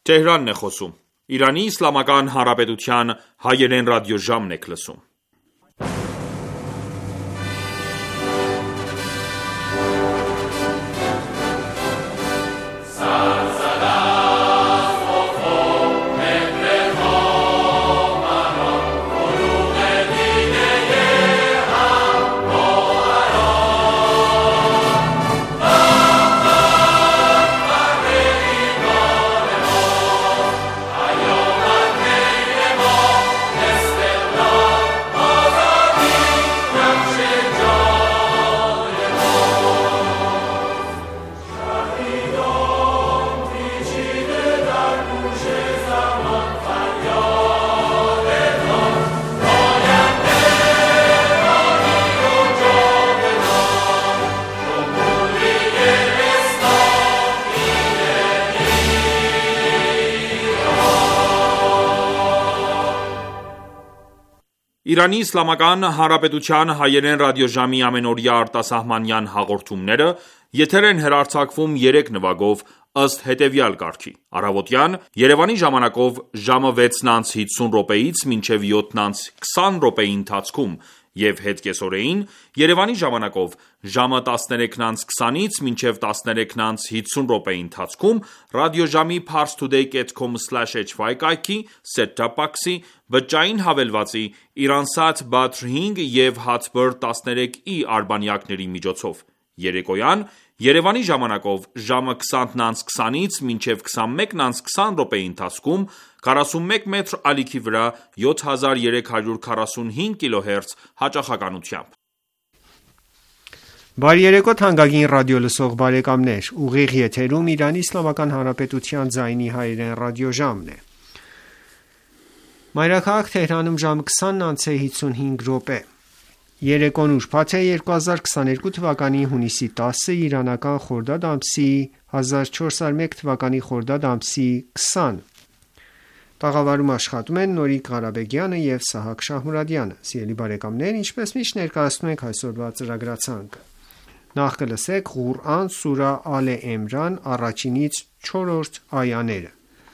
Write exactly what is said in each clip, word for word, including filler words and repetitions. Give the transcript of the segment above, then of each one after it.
Թեհրանն է խոսում։ Իրանի Իսլամական Հանրապետության հայերեն ռադիոժամն եք լսում։ Իրանի Իսլամական Հանրապետության հայերեն ռադիոժամի ամենօրյա արտասահմանյան հաղորդումները եթեր են հեռարձակվում երեք նվագով ըստ հետևյալ կարգի. Առավոտյան Երևանի ժամանակով ժամը վեցն անց հիսուն րոպեից մինչև յոթն անց քսան րոպեի ընթացքում և հետկեսօրեին Երևանի ժամանակով ժամը տասներեքն անց քսանից մինչև տասներեքն անց հիսուն րոպեի ընթացքում ռադիոժամի parstoday dot com slash h y կայքի, set-top box-ի, բջջային հավելվածի, Iransat Badr հինգ և Hatbird տասներեք i արբանյակների միջոցով։ Երեկոյան Երևանի ժամանակով ժամը քսանն անց քսանից մինչև քսանմեկն անց քսան րոպեի ընթացքում քառասունմեկ մետր ալիքի վրա յոթ հազար երեք հարյուր քառասունհինգ կիլոհերց հաճախականությամբ։ Բարի երեկո թանկագին ռադիոլսող բարեկամներ, ուղիղ եթերում Իրանի Իսլամական Հանրապետության ձայնի հայերեն ռադիոժամն է։ Մայրաքաղաք Թեհրանում ժամը քսանն անց հիսունհինգ րոպե։ Երեկոն ուրբաթ է երկու հազար քսաներկու թվականի հունիսի տասը իրանական խորդադ ամսի հազար չորսսот մեկ թվականի խորդադ ամսի քսանը։ Տաղավարում աշխատում են Նորիկ Ղարաբեգյանը և Սահակ Շահմուրադյանը։ Սիրելի բարեկամներ, ինչպես միշտ ներկայացնում ենք այսօրվա ծրագրացանկը։ Նախ կլսեք Ղուրան սուրա Ալ Էմրան առաջինից չորրորդ այաները։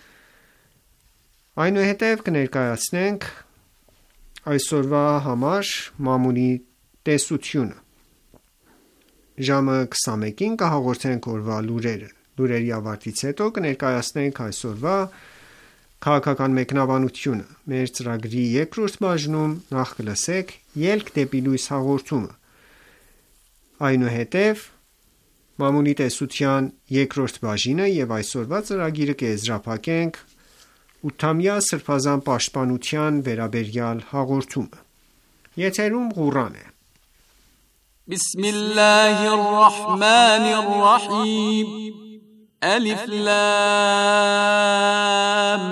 Այնուհետև կներկայացնենք այսօրվա համար մամուլի տեսությունը։ Ժամը քսանմեկին կհաղորդենք օրվա լուրերը։ Լուրերի ավարտից հետո կներկայացնենք այսօրվա քաղաքական մեկնաբանությունը։ Մեր ծրագրի երկրորդ բաժնում նախ կլսեք Ելք դեպի լույս հաղորդումը։ Այնուհետև մամուլի տեսության երկրորդ բաժինը և այսօրվա ծրագիրը կեզրափակենք ութամյա սրբազան պաշտպանության վերաբերյալ հաղորդումը։ Եթերում Ղուրան է։ Բիսմիլլահիր ռահմանիր ռահիմ Ալիֆ լամ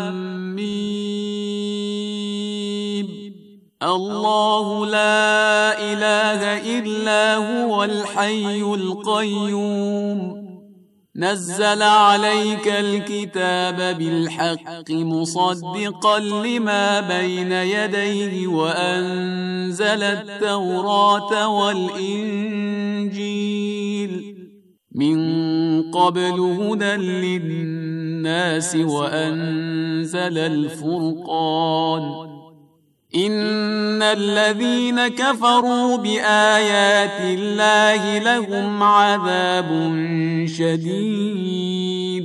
միմ Allahu la ilaha illa huwal hayyul qayyum نزل عليك الكتاب بالحق مصدقا لما بين يديه وأنزل التوراة والإنجيل من قبل هدى للناس وأنزل الفرقان إن الذين كفروا بآيات الله لهم عذاب شديد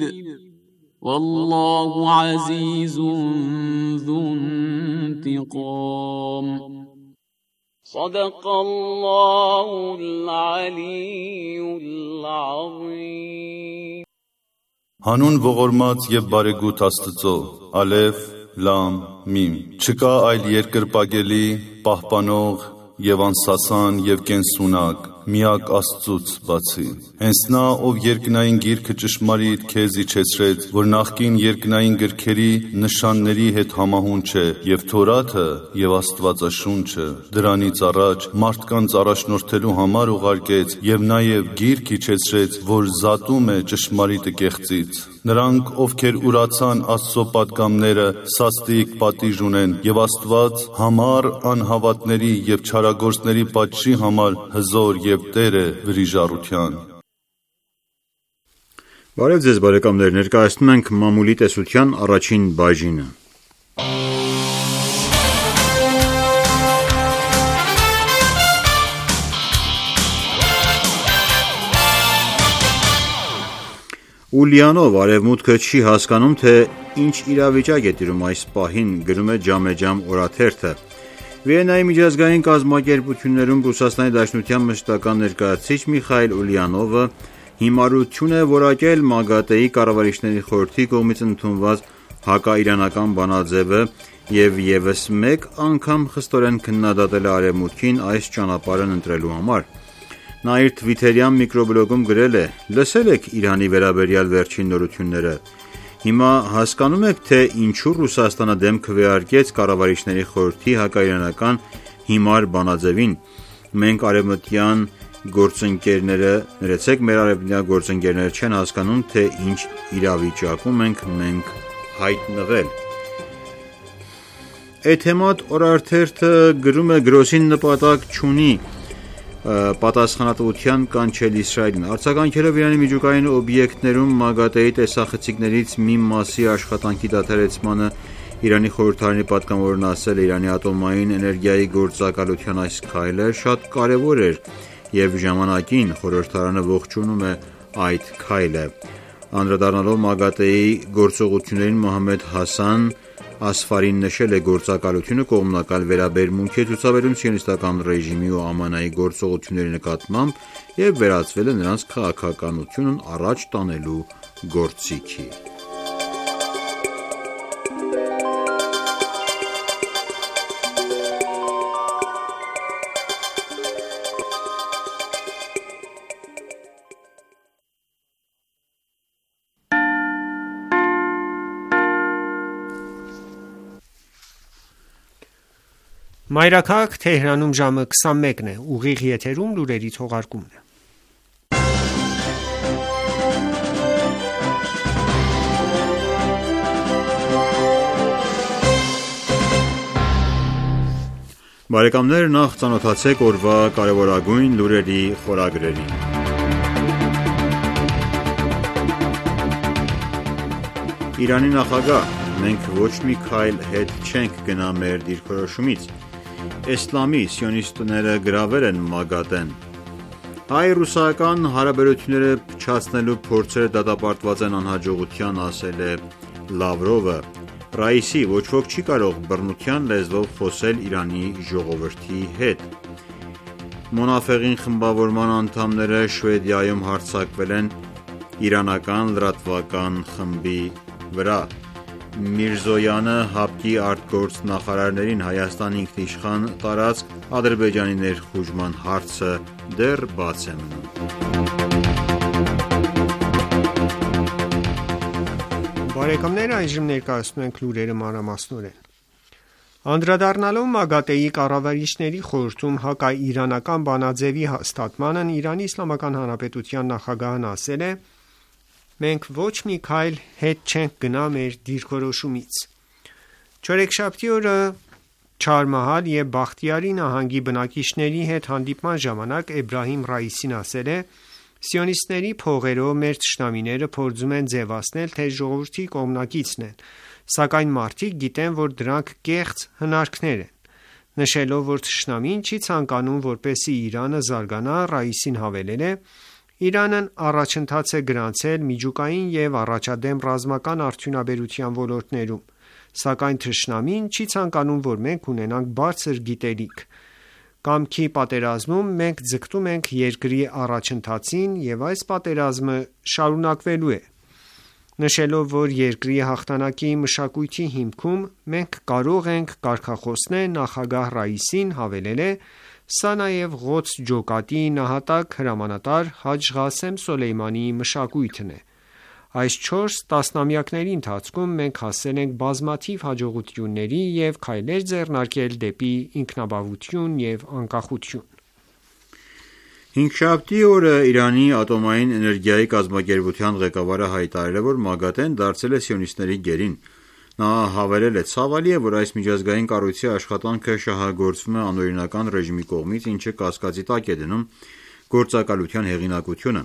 والله عزيز ذو انتقام صدق الله العلي العظيم Հանուն ողորմած եւ բարեգութ Աստծո, Ալեֆ, Լամ, Միմ։ Չկա այլ երկրպագելի, պահպանող եւ անսասան եւ կենսունակ, միակ Աստծուց բացի։ Հենց նա, ով երկնային գիրքը ճշմարիտ քեզ իջեցրեց, որ նախկին երկնային գրքերի նշանների հետ համահունչ է, եւ Թորաթը եւ Աստվածաշունչը դրանից առաջ մարդկանց առաջնորդելու համար ուղարկեց եւ նաեւ գիրք իջեցրեց, որ զատում է ճշմարիտը կեղծից։ Նրանք, ովքեր ուրացան Աստծո պատգամները, սաստիկ պատիժ ունեն, եւ Աստված համառ անհավատների եւ չարագործների պատժի համար հզոր եւ Տեր է վրիժառության։ Բարև ձեզ բարեկամներ, ներկայացնում ենք մամուլի տեսության առաջին բաժինը։ Ուլիանով արևմուտքը չի հասկանում, թե ինչ իրավիճակ է տիրում այս պահին, գրում է Ջամեջամ օրաթերթը։ Վիեննայի միջազգային կազմակերպություններում Ռուսաստանի Դաշնության մշտական ներկայացուցիչ Միխայիլ Ուլիանովը հիմարություն է որակել ՄԱԳԱՏԷ-ի կառավարիչների խորհրդի կողմից ընդունված հակաիրանական բանաձևը և ևս մեկ անգամ խստորեն քննադատել է Արևմուտքին այս ճանապարհն ընտրելու համար։ Նա իր թվիթերյան միկրոբլոգում գրել է. «Լսել եք Իրանի վերաբերյալ վերջին նորությունները։ Հիմա հասկանում եք, թե ինչու Ռուսաստանը դեմ քվեարկեց կառավարիչների խորհրդի հակաիրանական հիմար բանաձևին։ Մենք արևմտյան գործընկերները, ներեցեք, մեր արևմտյան գործընկերները չեն հասկանում, թե ինչ իրավիճակում ենք մենք հայտնվել»։ Էթեմադ օրաթերթը գրում է. «Գրոսին նպատակ չունի պատասխանատվության կանչել Իսրայելին։ Արձագանքելով Իրանի միջուկային օբյեկտներում ՄԱԳԱՏԷ-ի տեսախցիկներից մի մասի աշխատանքի դադարեցմանը, Իրանի խորհրդարանի պատգամավորն ասել է. «Իրանի ատոմային էներգիայի գործակալության այս քայլը շատ կարևոր էր և ժամանակին խորհրդարանը ողջունում է այդ քայլը»։ Անդրադառնալով ՄԱԳԱՏԷ-ի գործողություններին, Մոհամմեդ Հասան Ասֆարին նշել է. «Գործակալությունը կողմնակալ վերաբերմունք է ցուցաբերում սիոնիստական ռեժիմի ու ԱՄՆ-ի գործողությունների նկատմամբ և վերածվել է նրանց քաղաքականությունն առաջ տանելու գործիքի»։ Մայրաքաղաք Թեհրանում ժամը քսանմեկն է, ուղիղ եթերում լուրերի թողարկումն է։ Բարեկամներ, նախ ծանոթացեք օրվա կարևորագույն լուրերի խորագրերին։ Իրանի նախագահ. «Մենք ոչ մի քայլ հետ չենք գնա մեր դիրքորոշումից»։ Էսլամի սիոնիստները գրավել են ՄԱԳԱՏԷ-ն։ Հայ-ռուսական հարաբերությունները փչացնելու փորձերը դատապարտված են անհաջողության, ասել է Լավրովը։ Ռաիսի. «Ոչ ոք չի կարող բռնության լեզվով խոսել Իրանի ժողովրդի հետ»։ Մոնաֆեղին խմբավորման անդամները Շվեդիայում հարձակվել են իրանական լրատվական խմբի վրա։ Միրզոյանը ՀԱՊԿ-ի արտգործնախարարներին Հայաստան ինքնիշխան տարածք, Ադրբեջանի ներխուժման հարցը դեռ բաց է մնում։ Բարեկամներ, այժմ ներկայացնում ենք լուրերը մանրամասնորեն։ Անդրադառնալով ՄԱԳԱՏԷ-ի կառավարիչների խորհրդում հակաիրանական բանաձևի հաստատմանն, Իրանի Իսլամական Հանրապետության նախագահն ասել է. «Մենք ոչ մի քայլ հետ չենք գնա մեր դիրքորոշումից»։ Չորեքշաբթի օրը Չհարմահալ և Բախտիարի նահանգի բնակիչների հետ հանդիպման ժամանակ Էբրահիմ Ռաիսին ասել է. «Սիոնիստների փողերով մեր թշնամիները փորձում են ձևացնել, թե ժողովրդի կողմնակիցն են, սակայն մարդիկ գիտեն, որ դրանք կեղծ հնարքներ են»։ Նշելով, որ թշնամին չի ցանկանում, որպեսզի Իրանը զարգանա, Ռաիսին հավելել է. «Իրանն առաջընթաց է գրանցել միջուկային և առաջադեմ ռազմական արդյունաբերության ոլորտներում, սակայն թշնամին չի ցանկանում, որ մենք ունենանք բարձր գիտելիք։ Կամքի պատերազմում մենք ձգտում ենք երկրի առաջընթացին և այս պատերազմը շարունակվելու է»։ Նշելով, որ երկրի հաղթանակի մշակույթի հիմքում մենք կարող ենք կարգախոսնել, նախագահ Ռաիսին հավելել է. «Սա նաև Ղոդս ջոկատի նահատակ հրամանատար Հաջ Ղասեմ Սոլեյմանիի մշակույթն է։ Այս չորս տասնամյակների ընթացքում մենք հասել ենք բազմաթիվ հաջողությունների և քայլեր ձեռնարկել դեպի ինքնաբավություն և անկախություն»։ Հինգշաբթի օրը Իրանի ատոմային էներգիայի կազմակերպության ղեկավարը հայտարարել է, որ ՄԱԳԱՏԷ-ն դարձել է սիոնիստների գերին։ Նա հավելել է. «Ցավալի է, որ այս միջազգային կառույցի աշխատանքը շահագործվում է անօրինական ռեժիմի կողմից, ինչը կասկածի տակ է դնում գործակալության հեղինակությունը»։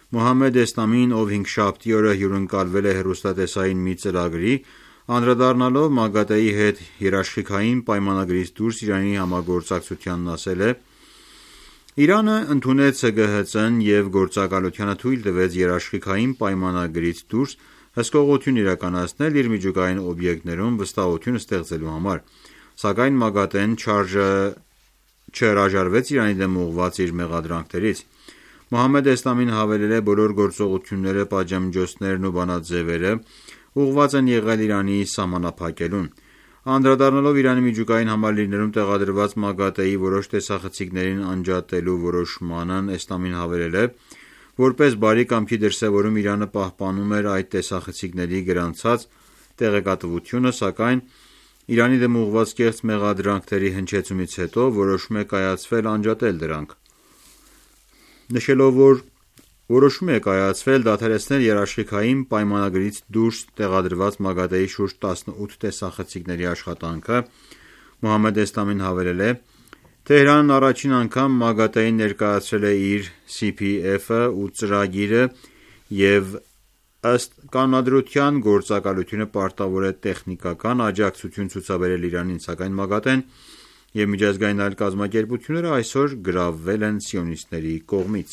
Մոհամմեդ Էսլամին, ով հինգշաբթի օրը հյուրընկալվել է հեռուստատեսային մի ծրագրի, անդրադառնալով ՄԱԳԱՏԷ-ի հետ երաշխիքային պայմանագրից դուրս Իրանի համագործակցությանն ասել է. «Իրանը ընդունեց Ց Գ Հ Ց-ն և գործակալությանը թույլ տվեց երաշխիքային պայմանագրից դուրս հսկողություն իրականացնել իր միջուկային օբյեկտներում վստահություն ստեղծելու համար, սակայն ՄԱԳԱՏԷ-ն չհրաժարվեց Իրանի դեմ ուղղված իր մեղադրանքներից»։ Մոհամմեդ Էսլամին հավելել է. «Բոլոր գործողությունները, պատժամիջոցներն ու բանաձևերը ուղղված են եղել Իրանի սահմանափակելուն»։ Անդրադառնալով Իրանի միջուկային համալիրներում տեղադրված ՄԱԳԱՏԷ-ի որոշ տեսախցիկներին անջատելու որոշմանն, Էսլամին հավելել է. «Որպես բարի կամքի դրսևորում Իրանը պահպանում էր այդ տեսախցիկների գրանցած տեղեկատվությունը, սակայն Իրանի դեմ ուղղված կեղծ մեղադրանքների հնչեցումից հետո որոշում է կայացվել անջատել դրանք, նշելով, որ որոշում է կայացվել դադարեցնել երաշխիքային պայմանագրից դուրս տեղադրված ՄԱԳԱՏԷ-ի շուրջ տասնութ տեսախցիկների աշխատանքը»։ Մոհամմեդ Էսլամին հավելել է. «Թեհրանն առաջին անգամ ՄԱԳԱՏԷ-ին ներկայացրել է իր C P F-ը ու ծրագիրը և ըստ կանոնադրության գործակալությունը պարտավոր է տեխնիկական աջակցություն ցուցաբերել Իրանին, սակայն ՄԱԳԱՏԷ-ն և միջազգային այլ կազմակերպությունները այսօր գրավվել են սիոնիստների կողմից»։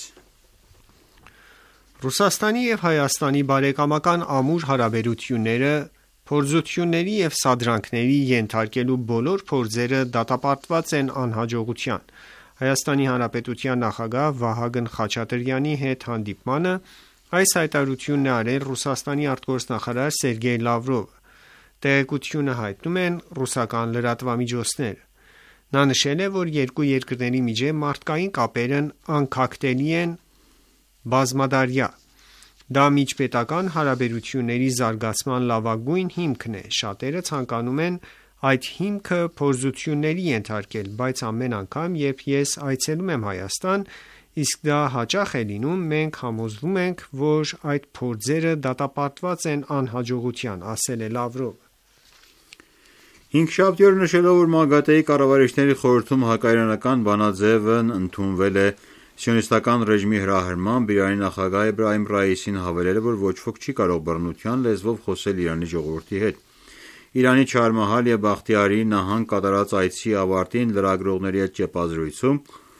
Ռուսաստանի և Հայաստանի բարեկամական ամուր հարաբերությունները փորձությունների և սադրանքների ենթարկելու բոլոր փորձերը դատապարտված են անհաջողության։ Հայաստանի Հանրապետության նախագահ Վահագն Խաչատրյանի հետ հանդիպմանը այս հայտարարությունն է արել Ռուսաստանի արտգործնախարար Սերգեյ Լավրովը։ Տեղեկությունը հայտնում են ռուսական լրատվամիջոցները։ Նա նշել է, որ երկու երկրների միջև մարդկային կապերն անքակտելի են բազմադարյա։ Դա միջպետական հարաբերությունների զարգացման լավագույն հիմքն է։ Շատերը ցանկանում են այդ հիմքը փորձությունների ենթարկել, բայց ամեն անգամ, երբ ես այցելում եմ Հայաստան, իսկ դա հաճախ է լինում, մենք համոզվում ենք, որ այդ փորձերը դատապարտված են անհաջողության, ասել է Լավրովը։ Հինգշաբթի օրը նշելով, որ ՄԱԳԱՏԷ-ի կառավարիչների խորհրդում հակաիրանական բանաձևն ընդունվել է սիոնիստական ռեժիմի հրահրմամբ, Իրանի նախագահ Էբրահիմ Ռայիսին հավելել է, որ ոչ ոք չի կարող բռնության լեզվով խոսել Իրանի ժողովրդի հետ։ Իրանի Չհարմահալ և Բախտիարի նահանգ կատարած այցի ավարտին լրագրողների հետ ճեպազրույցում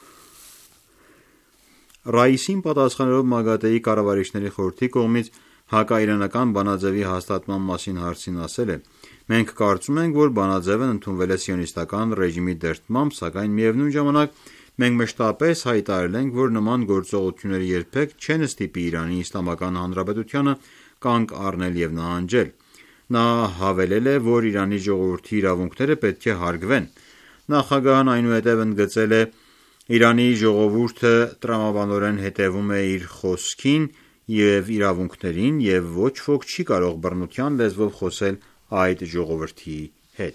Ռայիսին պատասխանելով ՄԱԳԱՏԷ-ի կառավարիչների խորհրդի կողմից հակաիրանական բանաձևի հաստատման մասին հարցին ասել է. «Մենք կարծում ենք, որ բանաձևն ընդունվել է սիոնիստական ռեժիմի դրդմամբ, սակայն միևնույն ժամանակ մենք մշտապես հայտարարել ենք, որ նման գործողությունները երբեք չեն ստիպի Իրանի Իսլամական Հանրապետությանը կանգ առնել և նահանջել»։ Նա հավելել է, որ Իրանի ժողովրդի իրավունքները պետք է հարգվեն։ Նախագահն այնուհետև ընդգծել է. «Իրանի ժողովուրդը տրամաբանորեն հետևում է իր խոսքին և իրավունքներին և ոչ ոք չի կարող բռնության լեզվով խոսել այդ ժողովրդի հետ»։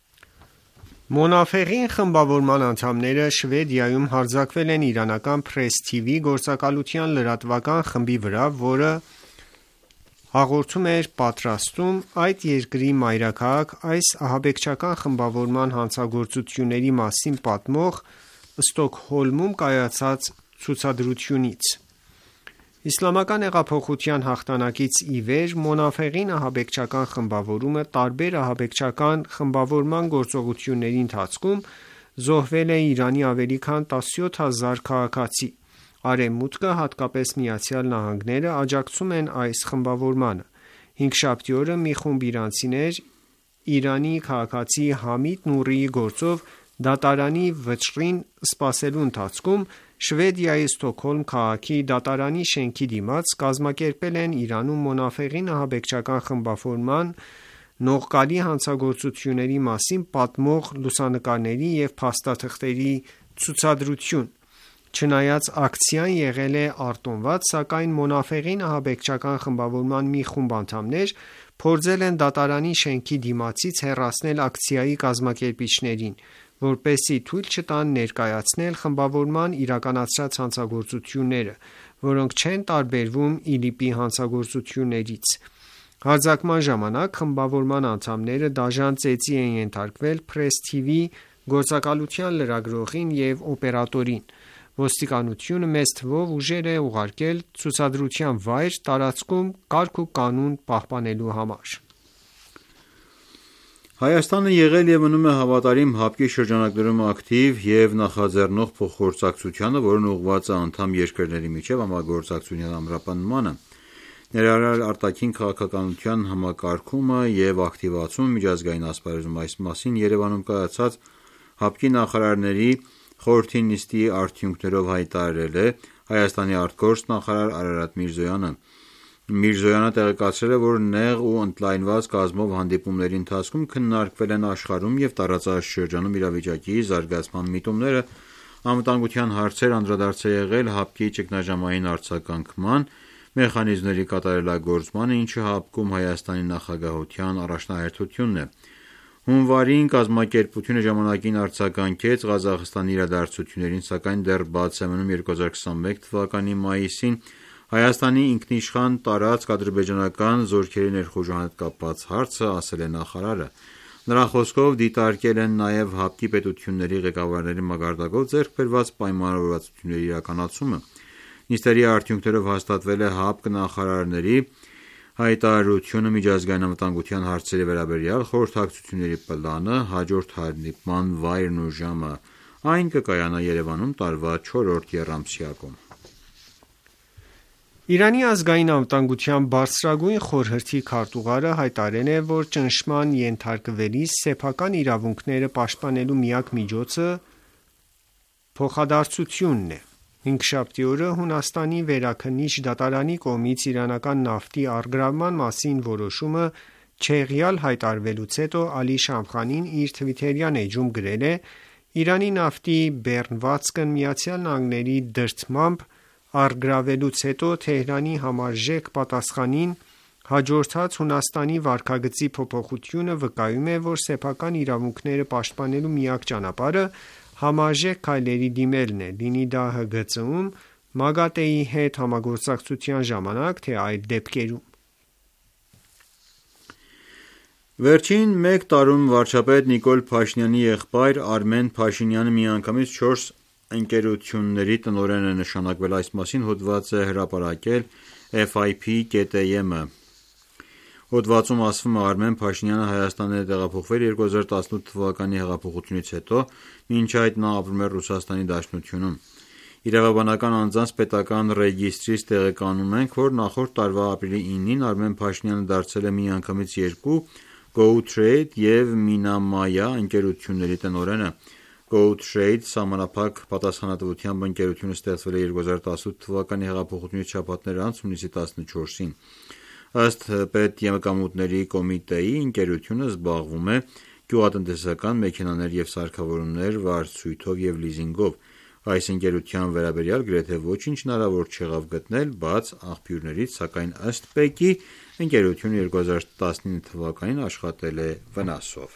Մոնաֆեղին խմբավորման անդամները Շվեդիայում հարձակվել են իրանական Press T V գործակալության լրատվական խմբի վրա, որը հաղորդում էր պատրաստում այդ երկրի մայրաքաղաք այս ահաբեկչական խմբավորման հանցագործությունների մասին պատմող Ստոկհոլմում կայացած ցուցադրությունից։ Իսլամական հեղափոխության հաղթանակից ի վեր Մոնաֆեղին ահաբեկչական խմբավորումը տարբեր ահաբեկչական խմբավորման գործողությունների ընթացքում զոհվել է Իրանի ավելի քան տասնյոթ հազար քաղաքացի։ Արևմուտքը, հատկապես Միացյալ Նահանգները, աջակցում են այս խմբավորմանը։ Հինգշաբթի օրը մի խումբ իրանցիներ Իրանի քաղաքացի Համիդ Նուրիի գործով դատարանի վճռին սպասելու ընթացքում Շվեդիայի Ստոկհոլմ քաղաքի դատարանի շենքի դիմաց կազմակերպել են Իրանում Մոնաֆեղին ահաբեկչական խմբավորման նողկալի հանցագործությունների մասին պատմող լուսանկարների և փաստաթղթերի ցուցադրություն։ Չնայած ակցիան եղել է արտոնված, սակայն Մոնաֆեղին ահաբեկչական խմբավորման մի խումբ անդամներ փորձել են դատարանի շենքի դիմացից հեռացնել ակցիայի կազմակերպիչներին, որպեսզի թույլ չտան ներկայացնել խմբավորման իրականացրած հանցագործությունները, որոնք չեն տարբերվում ԻԼԻՊ-ի հանցագործություններից։ Հարձակման ժամանակ խմբավորման անդամները դաժան ծեծի են ենթարկվել Press T V գործակալության լրագրողին և օպերատորին։ Ոստիկանությունը մեծ թվով ուժեր է ուղարկել ցուցադրության վայր տարածքում կարգ ու կանոն պահպանելու համար։ Հայաստանը եղել և մնում է հավատարիմ ՀԱՊԿ-ի շրջանակներում ակտիվ և նախաձեռնող փոխգործակցությանը, որն ուղղված է անդամ երկրների միջև համագործակցության ամրապնդմանը, ներառյալ արտաքին քաղաքականության համակարգումը և ակտիվացումը միջազգային ասպարեզում։ Այս մասին Երևանում կայացած ՀԱՊԿ-ի նախարարների խորհրդի նիստի արդյունքներով հայտարարել է Հայաստանի արտգործնախարար Արարատ Միրզոյանը։ Միրզոյանը տեղեկացրել է, որ նեղ ու ընդլայնված կազմով հանդիպումների ընթացքում քննարկվել են աշխարհում և տարածաշրջանում իրավիճակի զարգացման միտումները, անվտանգության հարցեր, անդրադարձ է եղել ՀԱՊԿ-ի ճգնաժամային արձագանքման մեխանիզմների կատարելագործմանը, ինչը ՀԱՊԿ-ում Հայաստանի նախագահության առաջնահերթությունն է։ Հունվարին կազմակերպությունը ժամանակին արձագանքեց Ղազախստանի իրադարձություններին, սակայն դեռ բաց է մնում երկու հազար քսանմեկ թվականի մայիսին Հայաստանի ինքնիշխան տարածք ադրբեջանական զորքերի ներխուժման հետ կապված հարցը, ասել է նախարարը։ Նրա խոսքով դիտարկել են նաև ՀԱՊԿ-ի պետությունների ղեկավարների մակարդակով ձեռք բերված պայմանավորվածությունների իրականացումը։ Նիստերի արդյունքներով հաստատվել է ՀԱՊԿ նախարարների հայտարարությունը միջազգային անվտանգության հարցերի վերաբերյալ խորհրդակցությունների պլանը, հաջորդ հանդիպման վայրն ու ժամը։ Այն կկայանա Երևանում տարվա չորրորդ եռամսյակում։ Իրանի ազգային անվտանգության բարձրագույն խորհրդի քարտուղարը հայտարարել է, որ ճնշման ենթարկվելիս սեփական իրավունքները պաշտպանելու միակ միջոցը փոխադարձությունն է։ Հինգշաբթի օրը Հունաստանի վերաքննիչ դատարանի կողմից իրանական նավթի առգրավման մասին որոշումը չեղյալ հայտարարվելուց հետո Ալի Շամխանին իր թվիթերյան էջում գրել է. «Իրանի նավթի բեռնվածքն ԱՄՆ-ի դրդմամբ առգրավելուց հետո Թեհրանի համարժեք պատասխանին հաջորդած Հունաստանի վարքագծի փոփոխությունը վկայում է, որ սեփական իրավունքները պաշտպանելու միակ ճանապարհը համարժեք քայլերի դիմելն է, լինի դա ՀԳՑ-ում, ՄԱԳԱՏԷ-ի հետ համագործակցության ժամանակ, թե այլ դեպքերում»։ Վերջին մեկ տարում վարչապետ Նիկոլ Փաշինյանի եղբայր Արմեն Փաշինյանը միանգամից չորս ընկերությունների տնօրեն է նշանակվել։ Այս մասին հոդված է հրապարակել Էֆ Այ Փի.am-ը։ Հոդվածում ասվում է. Արմեն Փաշինյանը Հայաստան է տեղափոխվել երկու հազար տասնութ թվականի հեղափոխությունից հետո, մինչ այդ նա ապրում էր Ռուսաստանի Դաշնությունում։ Իրավաբանական անձանց պետական ռեգիստրից տեղեկանում ենք, որ նախորդ տարվա ապրիլի իննին Արմեն Փաշինյանը դարձել է միանգամից երկու GoTrade և Մինամայա ընկերությունների տնօրենը։ GoTrade սահմանափակ պատասխանատվությամբ ընկերությունը ստեղծվել է երկու հազար տասնութ թվականի հեղափոխությունից շաբաթներ անց հունիսի տասնչորսին։ Ըստ պետեկամուտների կոմիտեի, ընկերությունը զբաղվում է գյուղատնտեսական մեքենաներ և սարքավորումներ վարձույթով և լիզինգով։ Այս ընկերության վերաբերյալ գրեթե ոչինչ հնարավոր չեղավ գտնել բաց աղբյուրներից, սակայն ըստ ՊԵԿ-ի ընկերությունը երկու հազար տասնինը թվականին աշխատել է վնասով։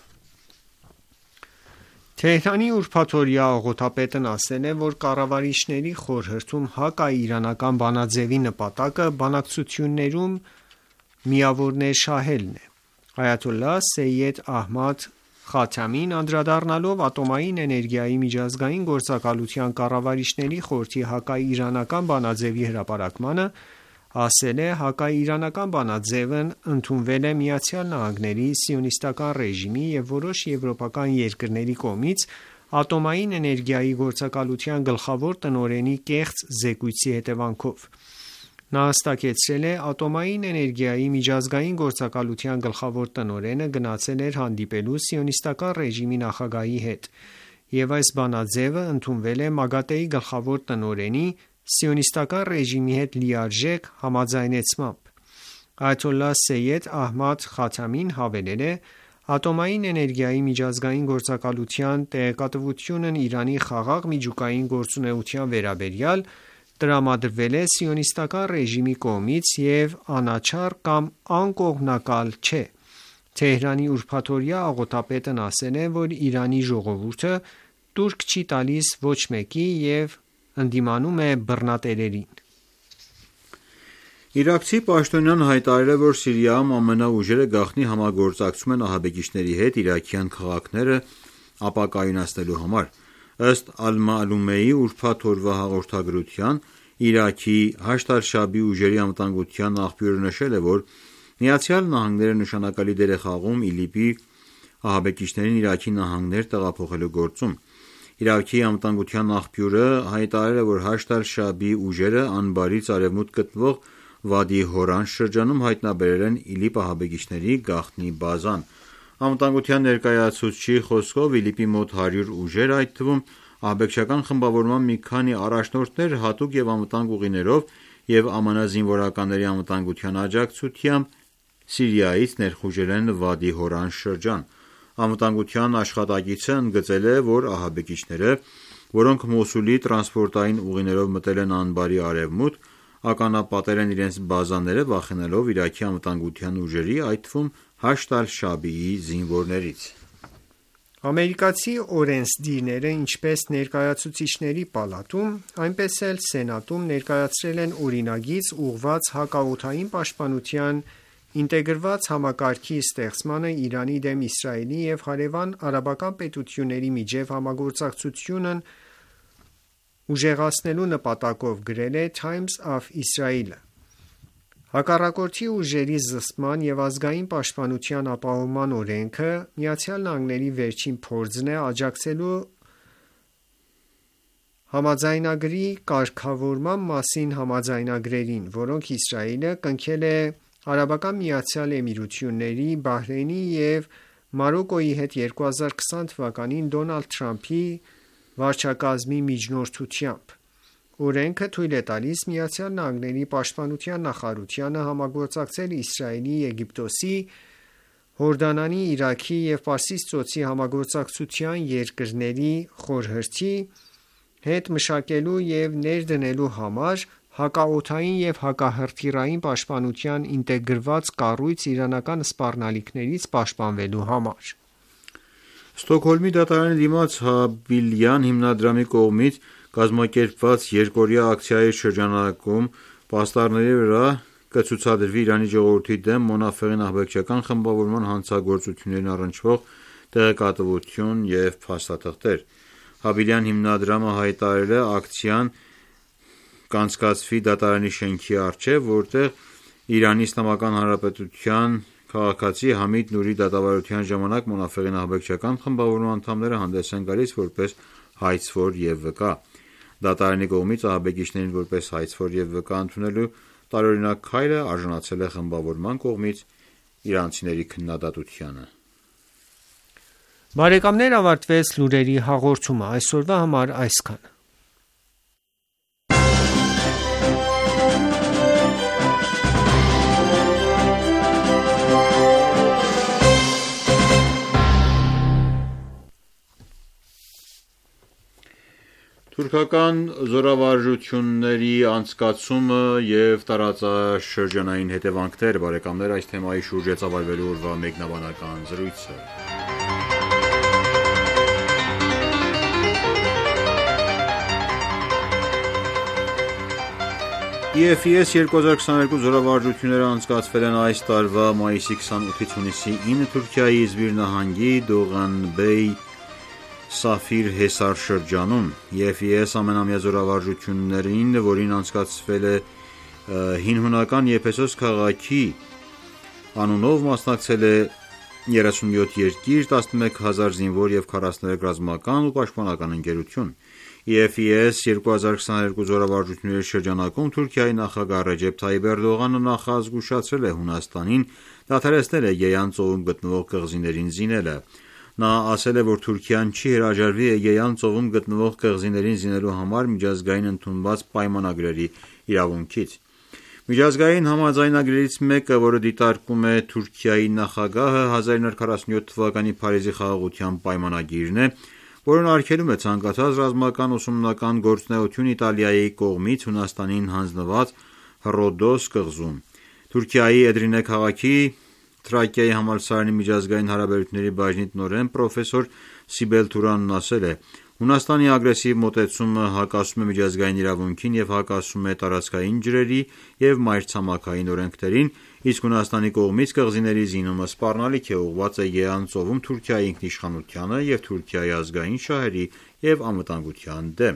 Թեհրանի ուրբաթօրյա աղոթապետն ասել է, որ կառավարիչների խորհրդում հակաիրանական բանաձևի նպատակը բանակցություններում միավորներ շահելն է։ Այաթոլլահ Սեյյեդ Ահմադ Խաթամին անդրադառնալով ատոմային էներգիայի միջազգային գործակալության կառավարիչների խորհրդի հակաիրանական բանաձևի հրապարակմանը, ասել է. «Հակաիրանական բանաձևն ընդունվել է ԱՄՆ-ի սիոնիստական ռեժիմի և որոշ եվրոպական երկրների կողմից ատոմային էներգիայի գործակալության գլխավոր տնօրենի կեղծ զեկույցի հետևանքով»։ Նա հստակեցրել է. «Ատոմային էներգիայի միջազգային գործակալության գլխավոր տնօրենը գնացել էր հանդիպելու սիոնիստական ռեժիմի նախագահի հետ, և այս բանաձևը ընդունվել է ՄԱԳԱՏԷ-ի գլխավոր տնօրենի սիոնիստական ռեժիմի հետ լիարժեք համաձայնեցմամբ»։ Այաթոլլահ Սեյյեդ Ահմադ Խաթամին հավելել է. «Ատոմային էներգիայի միջազգային գործակալության տեղեկատվությունն Իրանի խաղաղ միջուկային գործունեության վերաբերյալ տրամադրվել է սիոնիստական ռեժիմի կողմից և անաչառ կամ անկողմնակալ չէ»։ Թեհրանի ուրբաթօրյա աղոթապետն ասել է, որ Իրանի ժողովուրդը տուրք չի տալիս ոչ մեկի և ընդդիմանում է բռնատերերին։ Իրաքցի պաշտոնյան հայտարարել է, որ Սիրիայում ԱՄՆ ուժերը գաղտնի համագործակցում են ահաբեկիչների հետ իրաքյան քաղաքները ապակայունացնելու համար։ Ըստ Ալ-Մաալումեի ուրբաթ օրվա հաղորդագրության, Իրաքի Հաշդ ալ-Շաաբի ուժերի անվտանգության աղբյուրը նշել է, որ ԱՄՆ-ը նշանակալի դեր է խաղում ԻԼԻՊ-ի ահաբեկիչներին Իրաքի նահանգներ տեղափոխելու գործում։ Իրաքի անվտանգության աղբյուրը հայտարարել է, որ Հաշդ ալ-Շաաբի ուժերը անբարից արևմուտք գտնվող Վադի Հորան շրջանում հայտնաբերել են ԻԼԻՊ ահաբեկիչների գաղտնի բազան։ Անվտանգության ներկայացուցչի խոսքով ԻԼԻՊ-ի մոտ հարյուր ուժեր, այդ թվում ահաբեկչական խմբավորման մի քանի առաջնորդներ հատուկ և անվտանգ ուղիներով և ԱՄՆ զինվորականների անվտանգության աջակցությամբ Սիրիայից ներխուժել են Վադի Հորան շրջան։ Անվտանգության աշխատակիցը ընդգծել է, որ ահաբեկիչները, որոնք Մոսուլի տրանսպորտային ուղիներով մտել են անբարի արևմուտք, ականապատել են իրենց բազաները, վախենալով Իրաքի անվտանգության ուժերի, այդ թվում Հաշդ ալ-Շաաբիի զինվորներից։ Ամերիկացի օրենսդիրները ինչպես Ներկայացուցիչների պալատում, այնպես էլ Սենատում ներկայացրել են օրինագիծ ուղղված հակաօդային պաշտպանության ինտեգրված համակարգի ստեղծմանը Իրանի դեմ Իսրայելի և հարևան արաբական պետությունների միջև համագործակցությունն ուժեղացնելու նպատակով, գրել է Times of Israel-ը։ Հակառակորդի ուժերի զսպման և ազգային պաշտպանության ապահովման օրենքը ԱՄՆ-ի վերջին փորձն է աջակցելու համաձայնագրի կարգավորման մասին համաձայնագրերին, որոնք Իսրայելը կնքել է Արաբական Միացյալ Էմիրությունների, Բահրեյնի և Մարոկկոյի հետ երկու հազար քսան թվականին Դոնալդ Թրամփի վարչակազմի միջնորդությամբ։ Օրենքը թույլ է տալիս ԱՄՆ պաշտպանության նախարարությանը համագործակցել Իսրայելի, Եգիպտոսի, Հորդանանի, Իրաքի և Պարսից ծոցի համագործակցության երկրների խորհրդի հետ մշակելու և ներդնելու համար հակաօդային և հակահրթիռային պաշտպանության ինտեգրված կառույց իրանական սպառնալիքներից պաշտպանվելու համար։ Ստոկհոլմի դատարանի դիմաց Հաբիլյան հիմնադրամի կողմից կազմակերպված երկօրյա ակցիայի շրջանակում պաստառների վրա կցուցադրվի Իրանի ժողովրդի դեմ Մոնաֆեղին ահաբեկչական խմբավորման հանցագործություններին առնչվող տեղեկատվություն և փաստաթղթեր։ Հաբիլյան հիմնադրամը հայտարարել է ակցիան կանցկացվի դատարանի շենքի առջև, որտեղ Իրանի Իսլամական Հանրապետության քաղաքացի Համիդ Նուրի դատավարության ժամանակ Մոնաֆեղին ահաբեկչական խմբավորման անդամները հանդես են գալիս որպես հայցվոր և վկա։ Դատարանի կողմից ահաբեկիչներին որպես հայցվոր և վկա ընդունելու տարօրինակ քայլը արժանացել է խմբավորման կողմից իրանցիների քննադատությանը։ Բարեկամներ, ավարտվեց լուրերի հաղորդումը։ Այսօրվա համար այսքան։ Թուրքական զորավարժությունների անցկացումը և տարածաշրջանային հետևանքներ։ Բարեկամներ, այս թեմայի շուրջ է ծավալվելու օրվա մեկնաբանական զրույցը։ ի էֆ ի էս երկու հազար քսաներկու զորավարժությունները անցկացվել են այս տարվա մայիսի քսանութից հունիսի ինը Թուրքիայի Իզմիր նահանգի Դողանբեյ Սաֆիր Հեսար շրջանում։ ի էֆ ի էս ամենամյա զորավարժություններին, որին անցկացվել է հին հունական Եփեսոս քաղաքի անունով, մասնակցել է երեսունյոթ երկիր, տասնմեկ հազար զինվոր և քառասներեք ռազմական ու պաշտպանական ընկերություն։ ի էֆ ի էս երկու հազար քսաներկու զորավարժությունների շրջանակում Թուրքիայի նախագահ Ռեջեփ Թայիպ Էրդողանը նախազգուշացրել է Հունաստանին դադարեցնել Էգեյան ծովում գտնվող կղզիներին զինելը։ Նա ասել է, որ Թուրքիան չի հրաժարվի Էգեյան ծովում գտնվող կղզիներին զինելու համար միջազգային ընդունված պայմանագրերի իրավունքից։ Միջազգային համաձայնագրերից մեկը, որը դիտարկում է Թուրքիայի նախագահը, հազար իննսուն քառասունյոթ թվականի Փարիզի խաղաղության պայմանագիրն է, որն արգելում է ցանկացած ռազմական ուսումնական գործունեություն Իտալիայի կողմից Հունաստանին հանձնված Հռոդոս կղզում։ Թուրքիայի Էդրինե քաղաքի Թրակիայի համալսարանի միջազգային հարաբերությունների բաժնի տնօրեն պրոֆեսոր Սիբել Թուրանն ասել է, Հունաստանի ագրեսիվ մոտեցումը հակասում է միջազգային իրավունքին և հակասում է տարածքային ջրերի և մայրցամաքային օրենքներին, իսկ Հունաստանի կողմից կղզիների զինումը սպառնալիք է, ուղղված է Եան ծովում Թուրքիայի ինքնիշխանությանը և Թուրքիայի ազգային շահերի և անվտանգության դեմ։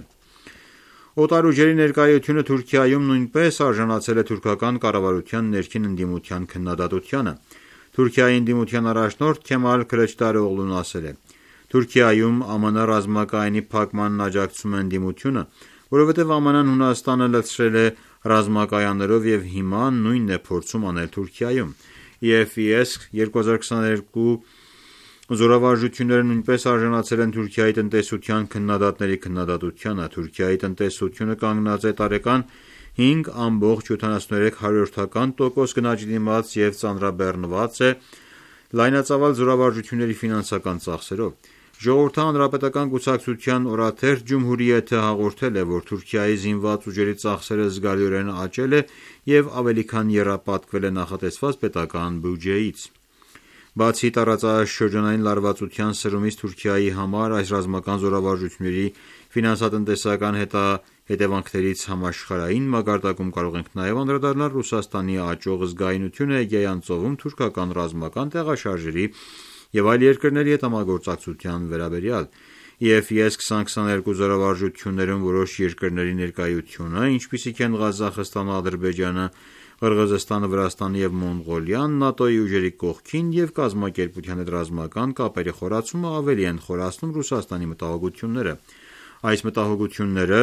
Օտար ուժերի ներկայությունը Թուրքիայում նույնպես արժանացել է թուրքական կառավարության ներքին ընդդիմության քննադատությանը։ Թուրքիայի ընդդիմության առաջնորդ Քեմալ Քլիչդարօղլուն ասել է. «Թուրքիայում ԱՄՆ ռազմակայանի փակմանն աջակցում է ընդդիմությունը, որովհետև ԱՄՆ-ն Հունաստանը լցրել է ռազմակայաններով և հիմա նույնն է փորձում անել Թուրքիայում»։ ի էֆ ի էս երկու հազար քսաներկու զորավարժությունները նույնպես արժանացել են Թուրքիայի տնտեսության քննադատների քննադատությանը։ Թուրքիայի տնտեսությունը կանգնած է տարեկան հինգ ամբողջ յոթանասունուերեք տոկոս գնաճի դիմաց և ծանրաբեռնված է լայնածավալ զորավարժությունների ֆինանսական ծախսերով։ Ժողովրդի հանրապետական կուսակցության օրաթերթ «Ջումհուրիեթ»-ը հաղորդել է, որ Թուրքիայի զինված ուժերի ծախսերը զգալիորեն աճել է և ավելի քան եռապատկվել է նախատեսված պետական բյուջեից։ Բացի տարածաշրջանային լարվածության սրումից Թուրքիայի համար այս ռազմական զորավարժությունների ֆինանսատնտեսական հետևանքներից համաշխարհային մակարդակում կարող ենք նաև անդրադառնալ Ռուսաստանի աճող զգայունությունը Էգեյան ծովում թուրքական ռազմական տեղաշարժերի և այլ երկրների հետ համագործակցության վերաբերյալ։ ի էֆ ի էս քսան քսաներկու զորավարժություններում որոշ երկրների ներկայությունը, ինչպիսիք են Ղազախստանը, Ադրբեջանը, Qırğızստանը, Վրաստանը և Մոնղոլիան, ՆԱՏՕ-ի ուժերի կողքին և կազմակերպության հետ ռազմական կապերի խորացումը ավելի են խորացնում Ռուսաստանի մտահոգությունները։ Այս մտահոգությունները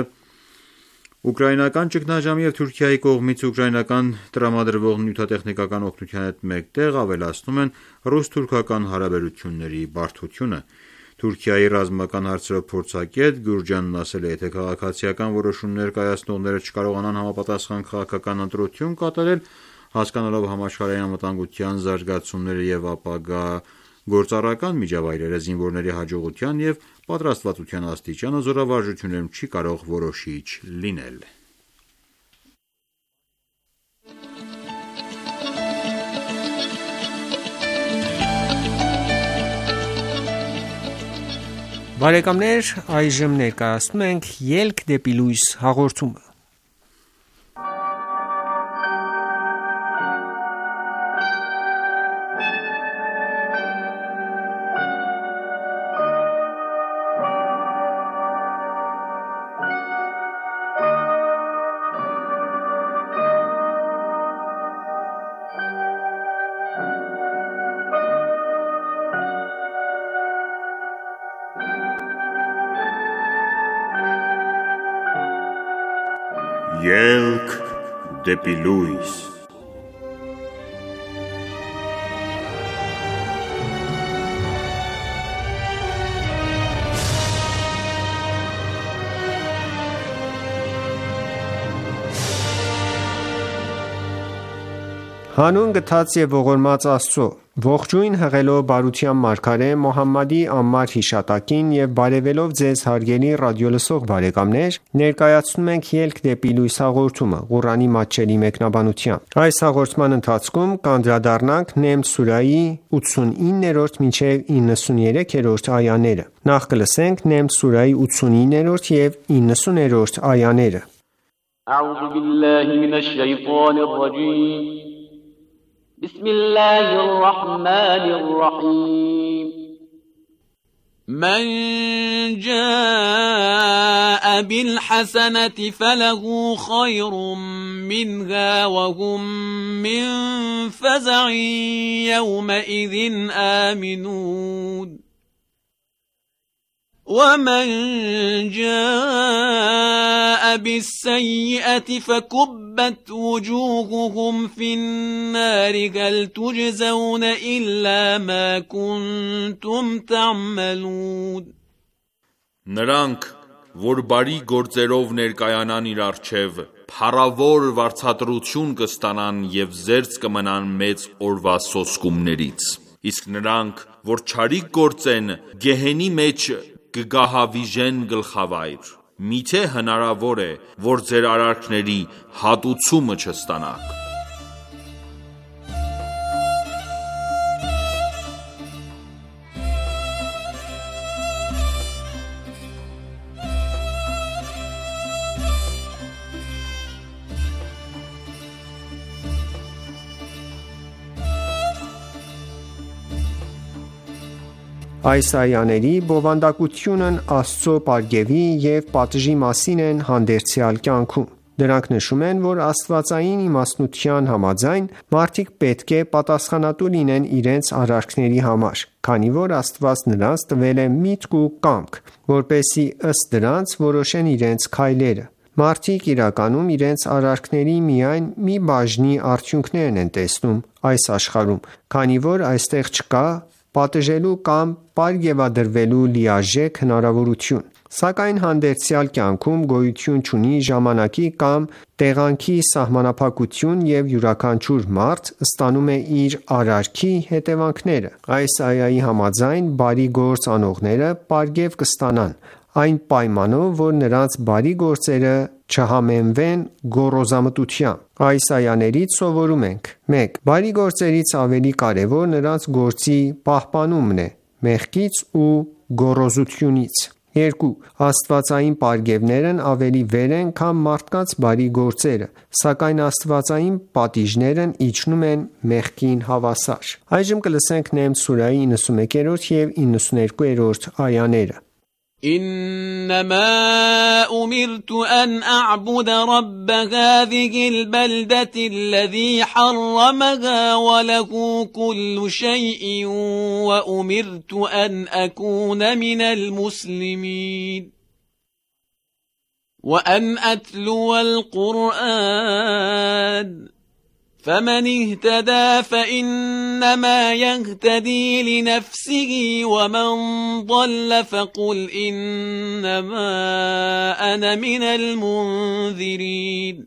ուկրաինական ճգնաժամի և Թուրքիայի կողմից ուկրաինական տրամադրվող նյութատեխնիկական օգնության հետ մեկտեղ ավելացնում են ռուս-թուրքական հարաբերությունների բարդությունը։ Թուրքիայի ռազմական հարցերով փորձագետ Գյուրջանն ասել է. «Եթե քաղաքացիական որոշումներ կայացնողները չկարողանան համապատասխան քաղաքական ընտրություն կատարել, հասկանալով համաշխարհային անվտանգության զարգացումները և ապագա գործառական միջավայրերը, զինվորների հաջողության և պատրաստվածության աստիճանը զորավարժություններում չի կարող որոշիչ լինել»։ Բարեկամներ, այժմ ներկայացնում ենք «Ելք դեպի լույս» հաղորդումը։ Ելք դեպի լույս։ Հանուն գթած և ողորմած Աստծո, ողջույն հղելով բարության մարգարե Մոհամմադի անմար հիշատակին եւ բարեւելով Ձեզ հարգելի ռադիոլսող բարեկամներ, ներկայացնում ենք «Ելք դեպի լույս» հաղորդումը, Ղուրանի մատչելի մեկնաբանությամբ։ Այս հաղորդման ընթացքում կանդրադառնանք Նամլ սուրահի ութսունիններորդ մինչև իննսուներեքերորդ այաները։ Նախ կլսենք Նամլ սուրահի ութսունիններորդ և իննսուներորդ այաները։ أعوذ بالله من الشيطان الرجيم بسم الله الرحمن الرحيم من جاء بالحسنة فله خير منها وهم من فزع يومئذ آمنون ومن جاء بالسيئة فكبت وجوههم في النار هل تجزون إلا ما كنتم تعملون Նրանք, որ բարի գործերով ներկայանան իր առջև, փառավոր վարձատրություն կստանան և զերծ կմնան մեծ օրվա սոսկումներից։ Իսկ նրանք, որ չարիք գործեն, գեհենի մեջ կգահավիժեն գլխավայր։ Միթե հնարավոր է, որ ձեր արարքների հատուցումը չստանաք։ Այս այաների բովանդակությունն Աստծո պարգևի և պատժի մասին են հանդերձյալ կյանքում: Դրանք նշում են, որ աստվածային իմաստնության համաձայն մարդիկ պետք է պատասխանատու լինեն իրենց արարքների համար, քանի որ Աստված նրանց տվել է միտք ու կամք, որպեսզի ըստ դրանց որոշեն իրենց քայլերը: Մարդիկ իրականում իրենց արարքների միայն մի բաժնի արդյունքներն են տեսնում այս աշխարհում, քանի որ այստեղ չկա պատժելու կամ պարգևադրվելու լիարժեք հնարավորություն: Սակայն հանդերձյալ կյանքում գոյություն չունի ժամանակի կամ տեղանքի սահմանափակություն և յուրաքանչյուր մարդ ստանում է իր արարքի հետևանքները: Այս այայի համաձայն բարի գործ անողները պարգև կստանան, այն պայմանով, որ նրանց բարի գործերը չհամեմվեն գոռոզամտությամբ: Այս այաներից սովորում ենք. մեկ. Բարի գործերից ավելի կարևոր նրանց գործի պահպանումն է մեղքից ու գոռոզությունից: երկու. Աստվածային պարգևներն ավելի վեհ են, քան մարդկանց բարի գործերը, սակայն աստվածային պատիժներն իջնում են մեղքին հավասար: Նամլ սուրահի նվսմեկերորդ և նվսմերկուերորդ այաներ إنما أمرت أن أعبد رب هذه البلدة الذي حرمها وله كل شيء وأمرت أن أكون من المسلمين وأن أتلو القرآن فمن اهتدى فإنما يهتدي لنفسه ومن ضل فقل إنما أنا من المنذرين